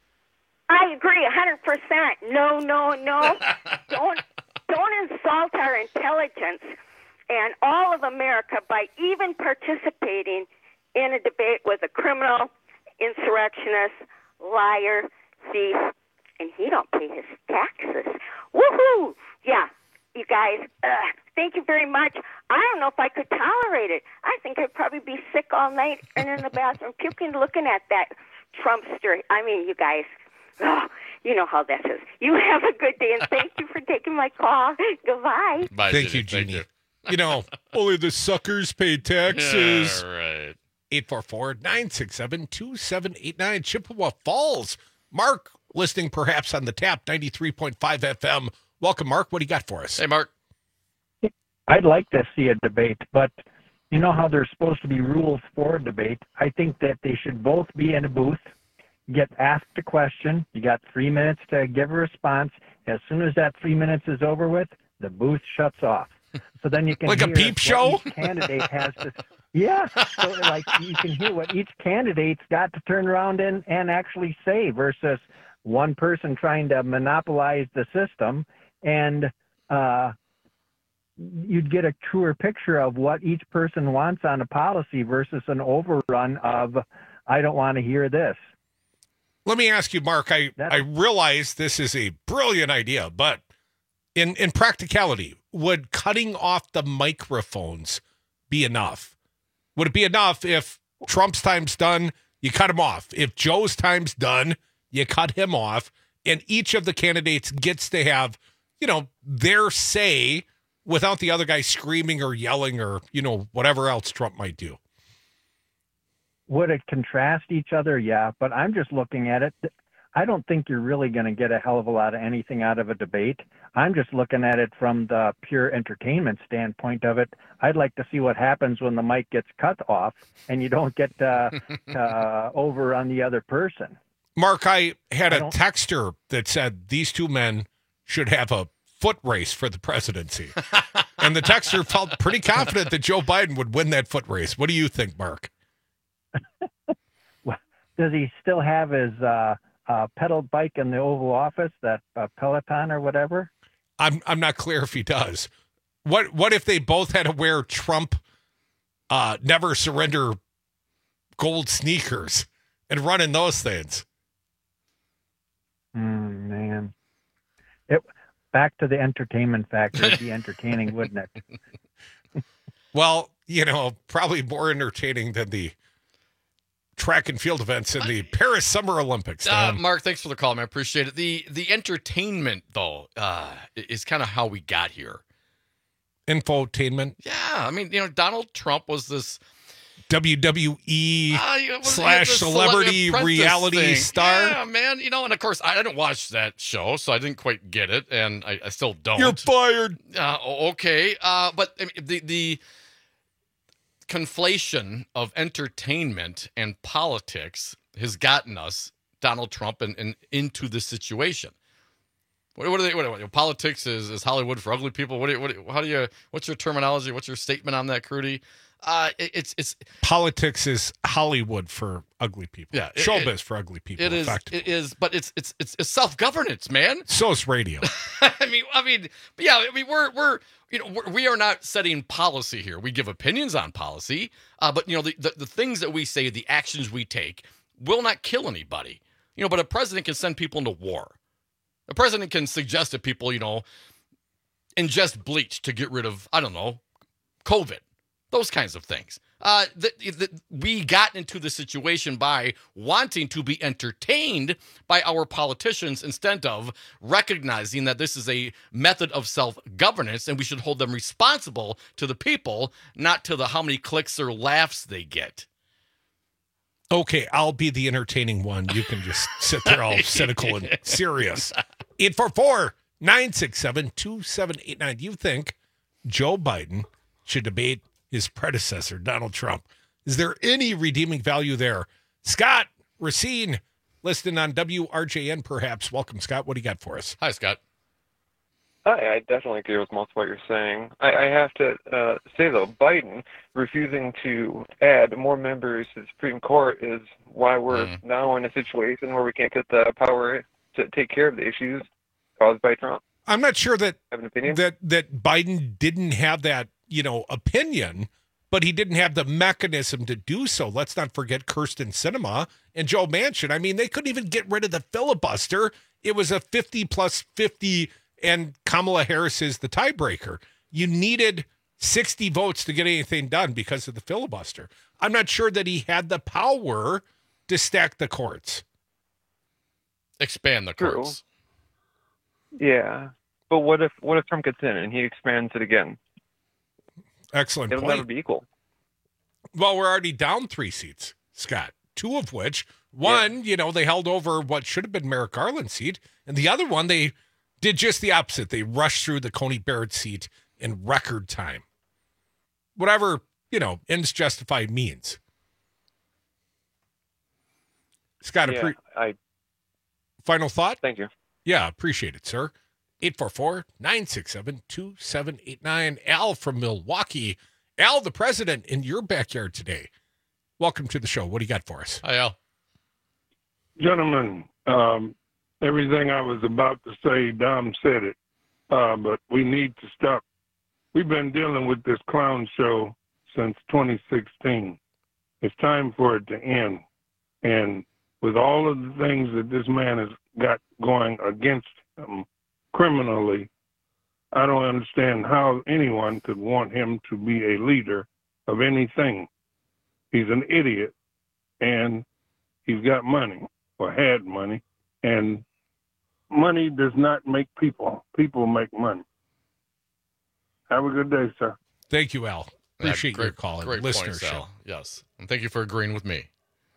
I agree one hundred percent. No, no, no. don't don't insult our intelligence and all of America by even participating in a debate with a criminal, insurrectionist, liar, thief, and he don't pay his taxes. Woohoo! Yeah, you guys, uh, thank you very much. I don't know if I could tolerate it. I think I'd probably be sick all night and in the bathroom puking looking at that Trumpster. I mean, you guys, oh, you know how this is. You have a good day, and thank you for taking my call. Goodbye. Bye, Thank you, Jeannie. Jeannie. Thank You know, only the suckers pay taxes. Yeah, right. eight four four, nine six seven, two seven eight nine. Chippewa Falls. Mark, listening perhaps on the tap, ninety-three point five F M. Welcome, Mark. What do you got for us? Hey, Mark. I'd like to see a debate, but you know how there's supposed to be rules for a debate? I think that they should both be in a booth, get asked a question. You got three minutes to give a response. As soon as that three minutes is over with, the booth shuts off. So then you can like a hear peep show. Each candidate has to. Yeah, so like you can hear what each candidate's got to turn around and, and actually say versus one person trying to monopolize the system, and uh, you'd get a truer picture of what each person wants on a policy versus an overrun of, I don't want to hear this. Let me ask you, Mark, I, I realize this is a brilliant idea, but in, in practicality, would cutting off the microphones be enough? Would it be enough if Trump's time's done, you cut him off? If Joe's time's done, you cut him off, and each of the candidates gets to have, you know, their say without the other guy screaming or yelling or, you know, whatever else Trump might do? Would it contrast each other? Yeah, but I'm just looking at it. I don't think you're really going to get a hell of a lot of anything out of a debate. I'm just looking at it from the pure entertainment standpoint of it. I'd like to see what happens when the mic gets cut off and you don't get uh, uh, over on the other person. Mark, I had I a texter that said these two men should have a foot race for the presidency. And the texter felt pretty confident that Joe Biden would win that foot race. What do you think, Mark? Well, does he still have his uh, uh, pedal bike in the Oval Office, that uh, Peloton or whatever? I'm I'm not clear if he does. What what if they both had to wear Trump uh, never surrender gold sneakers and run in those things? Mm, man. It, back to the entertainment factor. It'd be entertaining, wouldn't it? Well, you know, probably more entertaining than the track and field events in the Paris Summer Olympics. Uh, Mark, thanks for the call, man. I appreciate it. The the entertainment, though, uh, is kind of how we got here. Infotainment? Yeah. I mean, you know, Donald Trump was this W W E uh, yeah, was, slash yeah, celebrity reality thing. star. Yeah, man. You know, and of course, I didn't watch that show, so I didn't quite get it, and I, I still don't. You're fired. Uh, okay. Uh, but I mean, the the conflation of entertainment and politics has gotten us, Donald Trump, and, and into this situation. What, what are they? What, what, politics is, is Hollywood for ugly people. What? Do you, what? Do, how do you? What's your terminology? What's your statement on that, Crudy? Uh, it, it's it's politics is Hollywood for ugly people. Yeah, it, showbiz it, for ugly people. It is. It is. But it's it's it's, it's self governance, man. So is radio. I mean, I mean, yeah. I mean, we're we're you know we're, we are not setting policy here. We give opinions on policy, uh, but you know the, the the things that we say, the actions we take, will not kill anybody. You know, but a president can send people into war. A president can suggest to people, you know, ingest bleach to get rid of, I don't know, COVID. Those kinds of things. Uh, the, the, we got into the situation by wanting to be entertained by our politicians instead of recognizing that this is a method of self-governance and we should hold them responsible to the people, not to the how many clicks or laughs they get. Okay, I'll be the entertaining one. You can just sit there all cynical and serious. eight four four, nine six seven, two seven eight nine. Do you think Joe Biden should debate his predecessor, Donald Trump? Is there any redeeming value there? Scott Racine, listening on W R J N, perhaps. Welcome, Scott. What do you got for us? Hi, Scott. Hi, I definitely agree with most of what you're saying. I, I have to uh, say, though, Biden refusing to add more members to the Supreme Court is why we're mm. now in a situation where we can't get the power to take care of the issues caused by Trump. I'm not sure that have an opinion? that that Biden didn't have that, you know, opinion, but he didn't have the mechanism to do so. Let's not forget Kirsten Sinema and Joe Manchin. I mean, they couldn't even get rid of the filibuster. It was a fifty plus fifty, and Kamala Harris is the tiebreaker. You needed sixty votes to get anything done because of the filibuster. I'm not sure that he had the power to stack the courts. Expand the courts. True. Yeah. But what if what if Trump gets in and he expands it again? Excellent It'll point. never be equal. Well, we're already down three seats, Scott. Two of which, one, yeah. you know, they held over what should have been Merrick Garland's seat, and the other one, they did just the opposite. They rushed through the Coney Barrett seat in record time. Whatever, you know, ends justified means. Scott, Yeah, appre- I. final thought? Thank you. Yeah, appreciate it, sir. eight four four, nine six seven, two seven eight nine. Al from Milwaukee. Al, the president in your backyard today. Welcome to the show. What do you got for us? Hi, Al. Gentlemen, um, everything I was about to say, Dom said it, uh, but we need to stop. We've been dealing with this clown show since twenty sixteen. It's time for it to end. And with all of the things that this man has got going against him criminally, I don't understand how anyone could want him to be a leader of anything. He's an idiot, and he's got money, or had money, and money does not make people. People make money. Have a good day, sir. Thank you, Al. Appreciate Yeah, great, your call and great listenership. points, Al. Yes. And thank you for agreeing with me.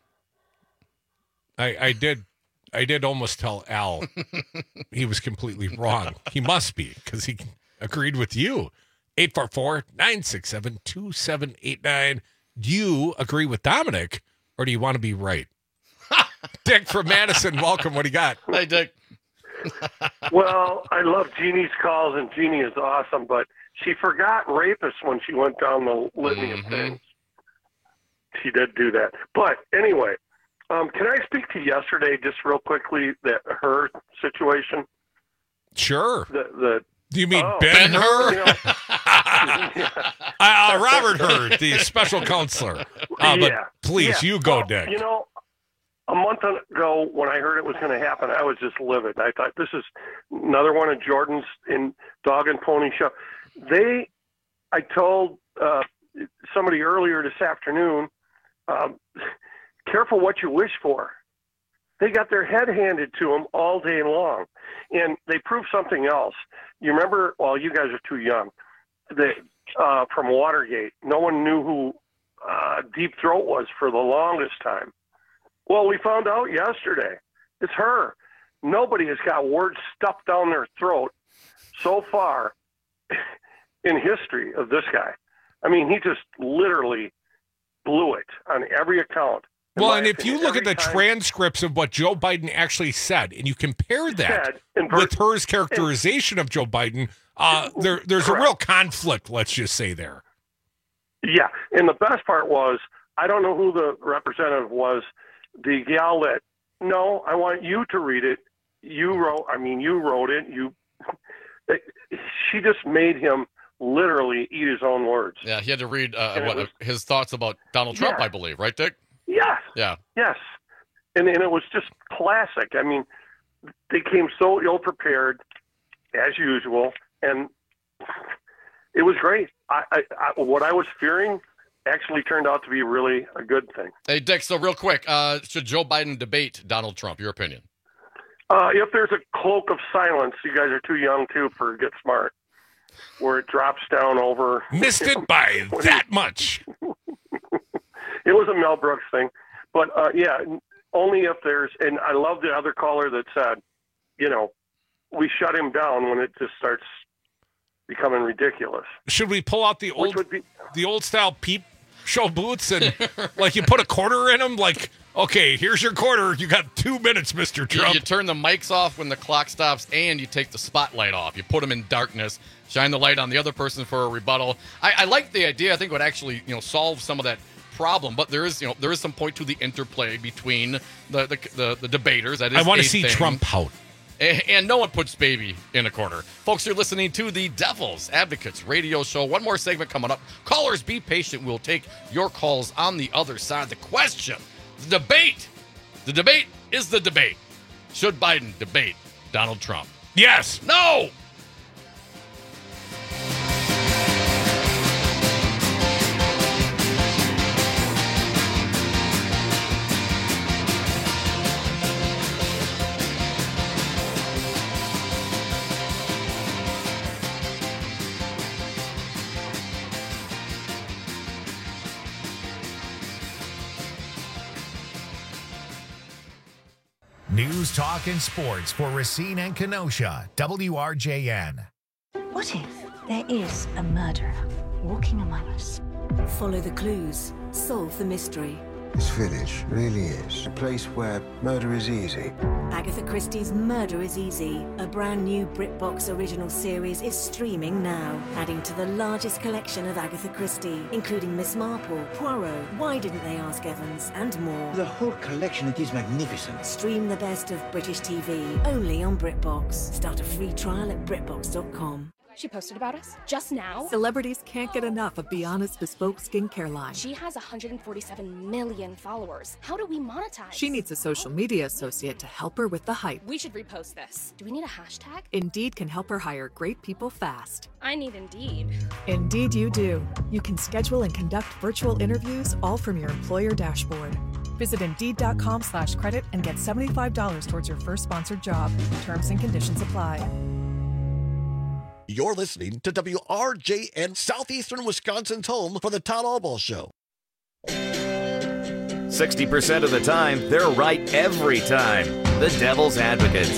I, I did I did almost tell Al he was completely wrong. He must be, because he agreed with you. eight four four, nine six seven, two seven eight nine. Do you agree with Dominic, or do you want to be right? Dick from Madison, welcome. What do you got? Hey, Dick. Well, I love Jeannie's calls, and Jeannie is awesome, but she forgot rapists when she went down the litany Mm-hmm. of things. She did do that. But anyway, um, can I speak to yesterday just real quickly, that her situation? Sure. The, the Do you mean oh, Ben Hur? you know, uh, Robert Hur, the special counselor. Uh, but yeah. please, Yeah. you go, Well, Dick. You know, a month ago when I heard it was going to happen, I was just livid. I thought, this is another one of Jordan's in Dog and Pony Show. They, I told uh, somebody earlier this afternoon, um, careful what you wish for. They got their head handed to them all day long. And they proved something else. You remember, well, you guys are too young, that uh, from Watergate, no one knew who uh, Deep Throat was for the longest time. Well, we found out yesterday. It's her. Nobody has got words stuffed down their throat so far in history of this guy. I mean, he just literally blew it on every account. Well, and if you look at the transcripts of what Joe Biden actually said, and you compare that with Her's characterization of Joe Biden, uh, there, there's a real conflict, let's just say there. Yeah, and the best part was, I don't know who the representative was, the gal that, no, I want you to read it. You wrote, I mean, you wrote it. You, she just made him literally eat his own words. Yeah, he had to read uh, And it what was- his thoughts about Donald Trump, Yeah. I believe, right, Dick? Yes. Yeah. Yes. And, and it was just classic. I mean, they came so ill prepared, as usual, and it was great. I, I, I, what I was fearing actually turned out to be really a good thing. Hey, Dick, so real quick, uh, should Joe Biden debate Donald Trump? Your opinion? Uh, if there's a cloak of silence, you guys are too young, too, for Get Smart, where it drops down over. Missed it by that much. It was a Mel Brooks thing. But, uh, yeah, only if there's, and I love the other caller that said, you know, we shut him down when it just starts becoming ridiculous. Should we pull out the Which old, would be- the old style peep show boots and like you put a quarter in them? Like, okay, here's your quarter. You got two minutes, Mister You, Trump. you turn the mics off when the clock stops, and you take the spotlight off. You put them in darkness, shine the light on the other person for a rebuttal. I, I like the idea. I think it would actually, you know, solve some of that problem. But there is, you know, there is some point to the interplay between the the the, the debaters. That is I want a to see thing. Trump pout. And, and no one puts baby in a corner. Folks, you're listening to the Devil's Advocates radio show. One more segment coming up. Callers, be patient. We'll take your calls on the other side. The question, the debate. The debate is the debate. Should Biden debate Donald Trump? Yes. No. News, talk, and sports for Racine and Kenosha. W R J N. What if There is a murderer walking among us. Follow the clues. Solve the mystery. This village really is a place where murder is easy. Agatha Christie's Murder is Easy, a brand new BritBox original series, is streaming now, adding to the largest collection of Agatha Christie, including Miss Marple, Poirot, Why Didn't They Ask Evans, and more. The whole collection, it is magnificent. Stream the best of British T V, only on BritBox. Start a free trial at britbox dot com. She posted about us just now. Celebrities can't get enough of Beyond's bespoke skincare line. She has one hundred forty-seven million followers. How do we monetize? She needs a social media associate to help her with the hype. We should repost this. Do we need a hashtag? Indeed can help her hire great people fast. I need Indeed. Indeed you do. You can schedule and conduct virtual interviews all from your employer dashboard. Visit Indeed.com slash credit and get seventy-five dollars towards your first sponsored job. Terms and conditions apply. You're listening to W R J N, Southeastern Wisconsin's home for the Todd Albaugh Show. sixty percent of the time, they're right every time. The Devil's Advocates.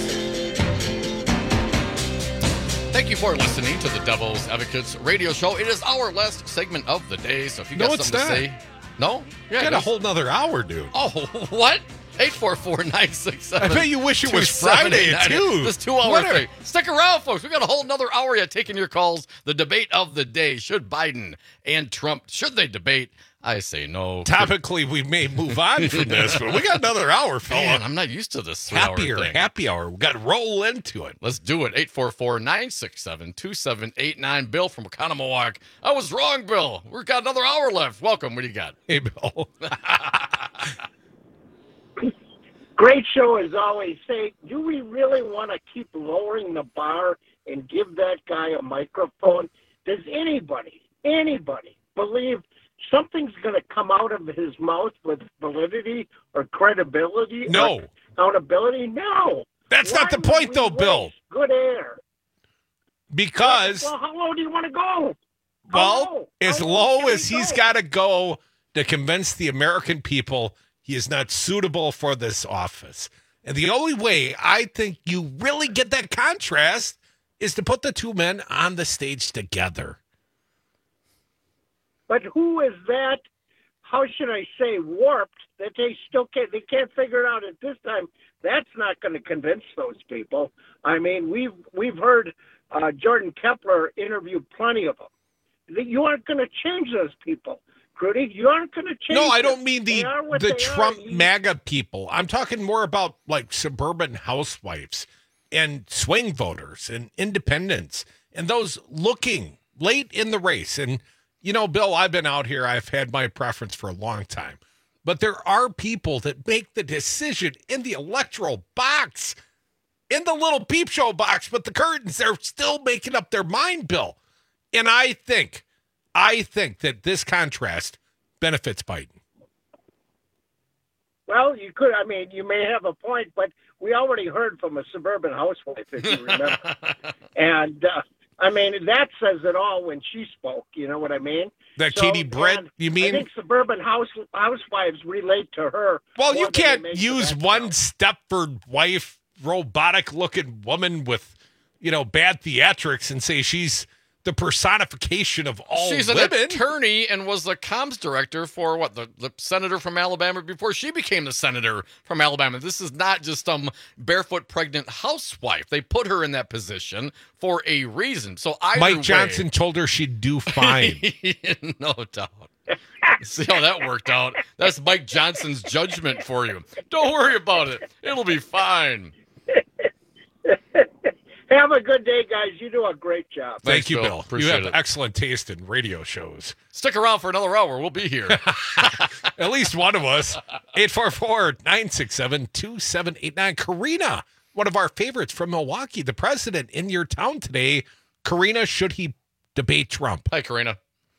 Thank you for listening to the Devil's Advocates radio show. It is our last segment of the day, so if you got No, it's something not. to say... No? You got it a is. whole nother hour, dude. Oh, what? eight four four, nine six seven. I bet you wish it was Friday, too. This two-hour What are- thing. Stick around, folks. We got a whole another hour yet taking your calls. The debate of the day. Should Biden and Trump, should they debate? I say no. Topically, we may move on from this, but we got another hour, fella. Man, I'm not used to this three-hour Happier, thing. happy hour. We got to roll into it. Let's do it. eight four four, nine six seven, two seven eight nine. Bill from Oconomowoc. I was wrong, Bill. We've got another hour left. Welcome. What do you got? Hey, Bill. Great show as always. Say, do we really want to keep lowering the bar and give that guy a microphone? Does anybody, anybody believe something's going to come out of his mouth with validity or credibility? No. Or accountability? No. That's not Why the point, would though, we Bill. waste good air. Because, Well, how low do you want to go? How well, low? as How low low can as we he's go? got to go to convince the American people he is not suitable for this office. And the only way I think you really get that contrast is to put the two men on the stage together. But who is that? How should I say warped that they still can't? They can't figure it out at this time. That's not going to convince those people. I mean, we've we've heard uh, Jordan Kepler interview plenty of them. You aren't going to change those people, Crudy. You aren't going to change. No, I them. don't mean the They are what the they Trump are. You- MAGA people. I'm talking more about like suburban housewives and swing voters and independents and those looking late in the race. And, you know, Bill, I've been out here. I've had my preference for a long time. But there are people that make the decision in the electoral box, in the little peep show box, but the curtains, they're still making up their mind, Bill. And I think, I think that this contrast benefits Biden. Well, you could. I mean, you may have a point, but we already heard from a suburban housewife, if you remember. and uh, I mean, that says it all when she spoke. You know what I mean? That So, Katie Britt, and you I mean? think suburban house housewives relate to her. Well, more you than they can't make to use that one Stepford wife, robotic looking woman with, you know, bad theatrics and say she's the personification of all She's an women. attorney and was the comms director for what the, the senator from Alabama before she became the senator from Alabama. This is not just some barefoot pregnant housewife. They put her in that position for a reason. So either Mike way- Johnson told her she'd do fine. no doubt. See how that worked out? That's Mike Johnson's judgment for you. Don't worry about it. It'll be fine. Have a good day, guys. You do a great job. Thank Thanks, you, Bill. Bill. You Appreciate have it. excellent taste in radio shows. Stick around for another hour. We'll be here. At least one of us. eight four four, nine six seven, two seven eight nine. Karina, one of our favorites from Milwaukee, the president in your town today. Karina, should he debate Trump? Hi, Karina.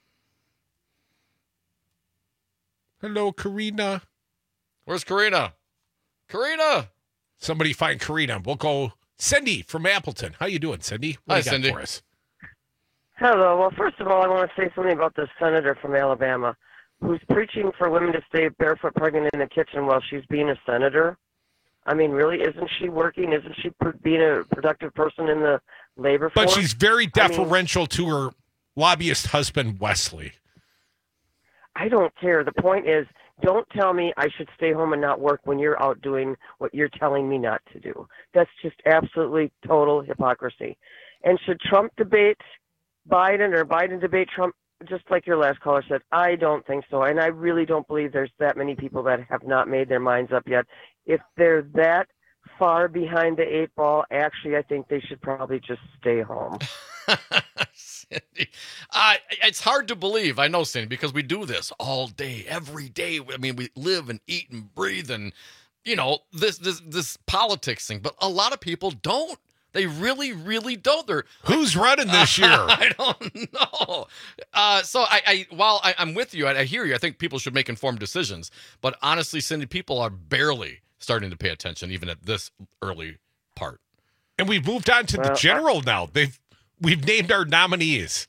Hello, Karina. Where's Karina? Karina. Somebody find Karina. We'll go. Cindy from Appleton. How you doing, Cindy? What Hi, do you got Cindy. for us? Hello. Well, first of all, I want to say something about this senator from Alabama who's preaching for women to stay barefoot pregnant in the kitchen while she's being a senator. I mean, really, isn't she working? Isn't she pr- being a productive person in the labor But force. she's very I mean, deferential to her lobbyist husband, Wesley. I don't care. The point is, don't tell me I should stay home and not work when you're out doing what you're telling me not to do. That's just absolutely total hypocrisy. And should Trump debate Biden or Biden debate Trump, just like your last caller said, I don't think so. And I really don't believe there's that many people that have not made their minds up yet. If they're that far behind the eight ball, actually, I think they should probably just stay home. Cindy, uh, it's hard to believe. I know, Cindy, because we do this all day, every day. I mean, we live and eat and breathe and, you know, this this this politics thing. But a lot of people don't. They really, really don't. They're Who's running this year? I don't know. Uh, so I, I while I, I'm with you, I, I hear you. I think people should make informed decisions. But honestly, Cindy, people are barely starting to pay attention, even at this early part. And we've moved on to Well, the general now. They've we've named our nominees.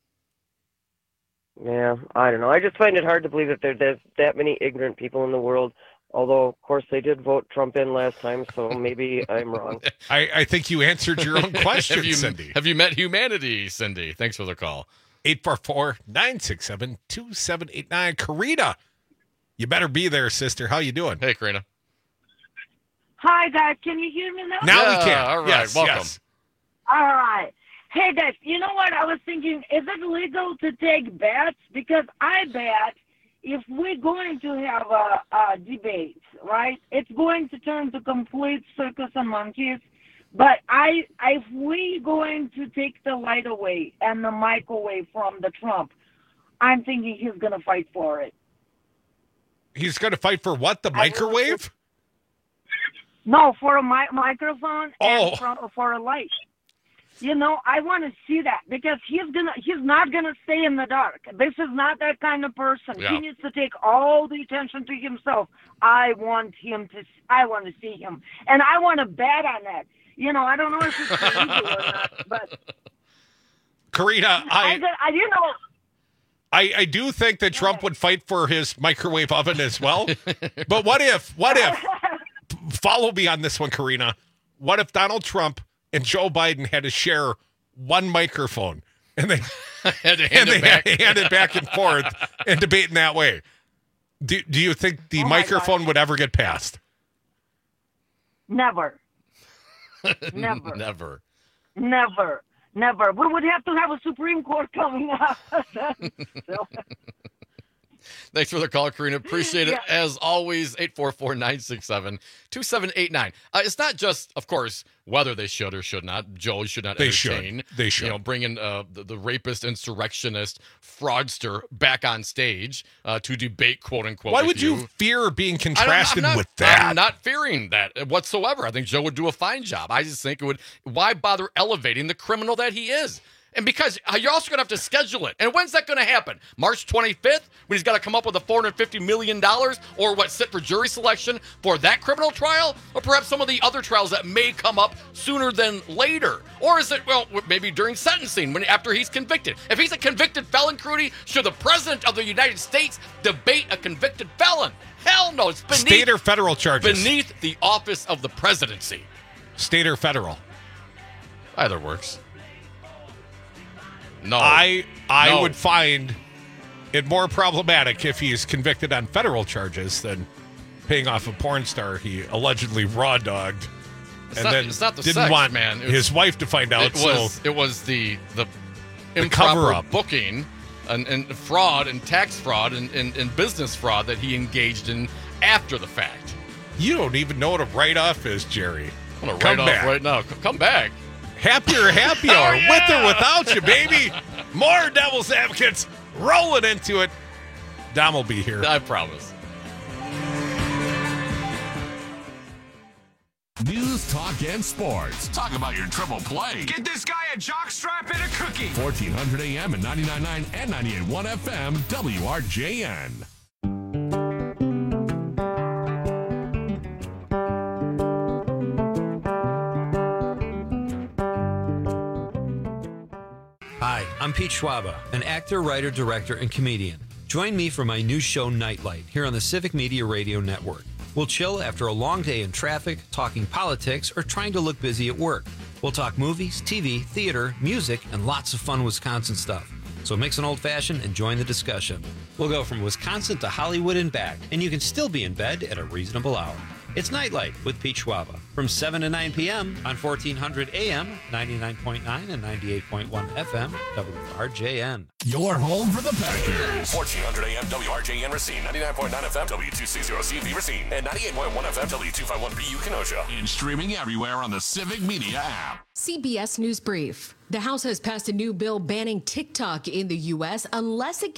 Yeah, I don't know. I just find it hard to believe that there, there's that many ignorant people in the world. Although, of course, they did vote Trump in last time, so maybe I'm wrong. I, I think you answered your own question, have you, Cindy. Have you met humanity, Cindy? Thanks for the call. eight four four, nine six seven, two seven eight nine. Karina, you better be there, sister. How you doing? Hey, Karina. Hi, guys. Can you hear me now? Now Yeah, we can. all right, Yes, welcome. yes. All right. Hey, guys, you know what? I was thinking, is it legal to take bets? Because I bet if we're going to have a, a debate, right, it's going to turn to complete circus and monkeys. But I, if we're going to take the light away and the mic away from the Trump, I'm thinking he's going to fight for it. He's going to fight for what? The microwave? No, for a mi- microphone Oh. and for, for a light. You know, I want to see that because he's gonna he's not gonna stay in the dark. This is not that kind of person. Yeah. He needs to take all the attention to himself. I want him to I want to see him. And I want to bet on that. You know, I don't know if it's legal or not, but Karina, I, I, got, I you know I, I do think that Trump would fight for his microwave oven as well. But what if, what if, follow me on this one, Karina. What if Donald Trump and Joe Biden had to share one microphone and they Had to hand and it they back. hand it back and forth and debate in that way? Do, do you think the Oh my microphone God. would ever get passed? never. Never. Never. Never. Never. We would have to have a Supreme Court coming up. So- Thanks for the call, Karina. Appreciate it. Yeah. As always, eight four four, nine six seven, two seven eight nine. Uh, it's not just, of course, whether they should or should not. Joe should not They should. entertain. They should. You know, bringing uh, the, the rapist, insurrectionist, fraudster back on stage uh, to debate, quote unquote. Why with would you fear being I don't- I'm contrasted not- with that? I'm not fearing that whatsoever. I think Joe would do a fine job. I just think it would. Why bother elevating the criminal that he is? And because uh, you're also going to have to schedule it. And when's that going to happen? March twenty-fifth, when he's got to come up with a four hundred fifty million dollars, or what, sit for jury selection for that criminal trial? Or perhaps some of the other trials that may come up sooner than later? Or is it, well, maybe during sentencing, when after he's convicted? If he's a convicted felon, Crudy, should the president of the United States debate a convicted felon? Hell no. It's beneath, State or federal charges? beneath the office of the presidency. State or federal? Either works. No. I I No. would find it more problematic if he is convicted on federal charges than paying off a porn star he allegedly raw dogged It's and not- then it's not the didn't sex, want man. It was- his wife to find out. It was so it was the the, The improper cover-up. booking and, and fraud and tax fraud and, and, and business fraud that he engaged in after the fact. you don't even know what a write off is, Jerry. I'm gonna Come write back. off right now. C- Come back. Happier, happier, Oh, yeah! with or without you, baby. More Devil's Advocates rolling into it. Dom will be here. I promise. News, talk, and sports. Talk about your triple play. Get this guy a jockstrap and a cookie. fourteen hundred A M and ninety-nine point nine and ninety-eight point one F M, W R J N. Hi, I'm Pete Schwaba, an actor, writer, director, and comedian. Join me for my new show, Nightlight, here on the Civic Media Radio Network. We'll chill after a long day in traffic, talking politics, or trying to look busy at work. We'll talk movies, T V, theater, music, and lots of fun Wisconsin stuff. So mix an old-fashioned and join the discussion. We'll go from Wisconsin to Hollywood and back, and you can still be in bed at a reasonable hour. It's Nightlight with Pete Schwaba from seven to nine p.m. on fourteen hundred A M, ninety-nine point nine and ninety-eight point one F M, W R J N. Your home for the Packers. fourteen hundred A M W R J N Racine, ninety-nine point nine F M W two sixty C V Racine, and ninety-eight point one F M W two fifty-one B U Kenosha. And streaming everywhere on the Civic Media app. C B S News Brief. The House has passed a new bill banning TikTok in the U S unless it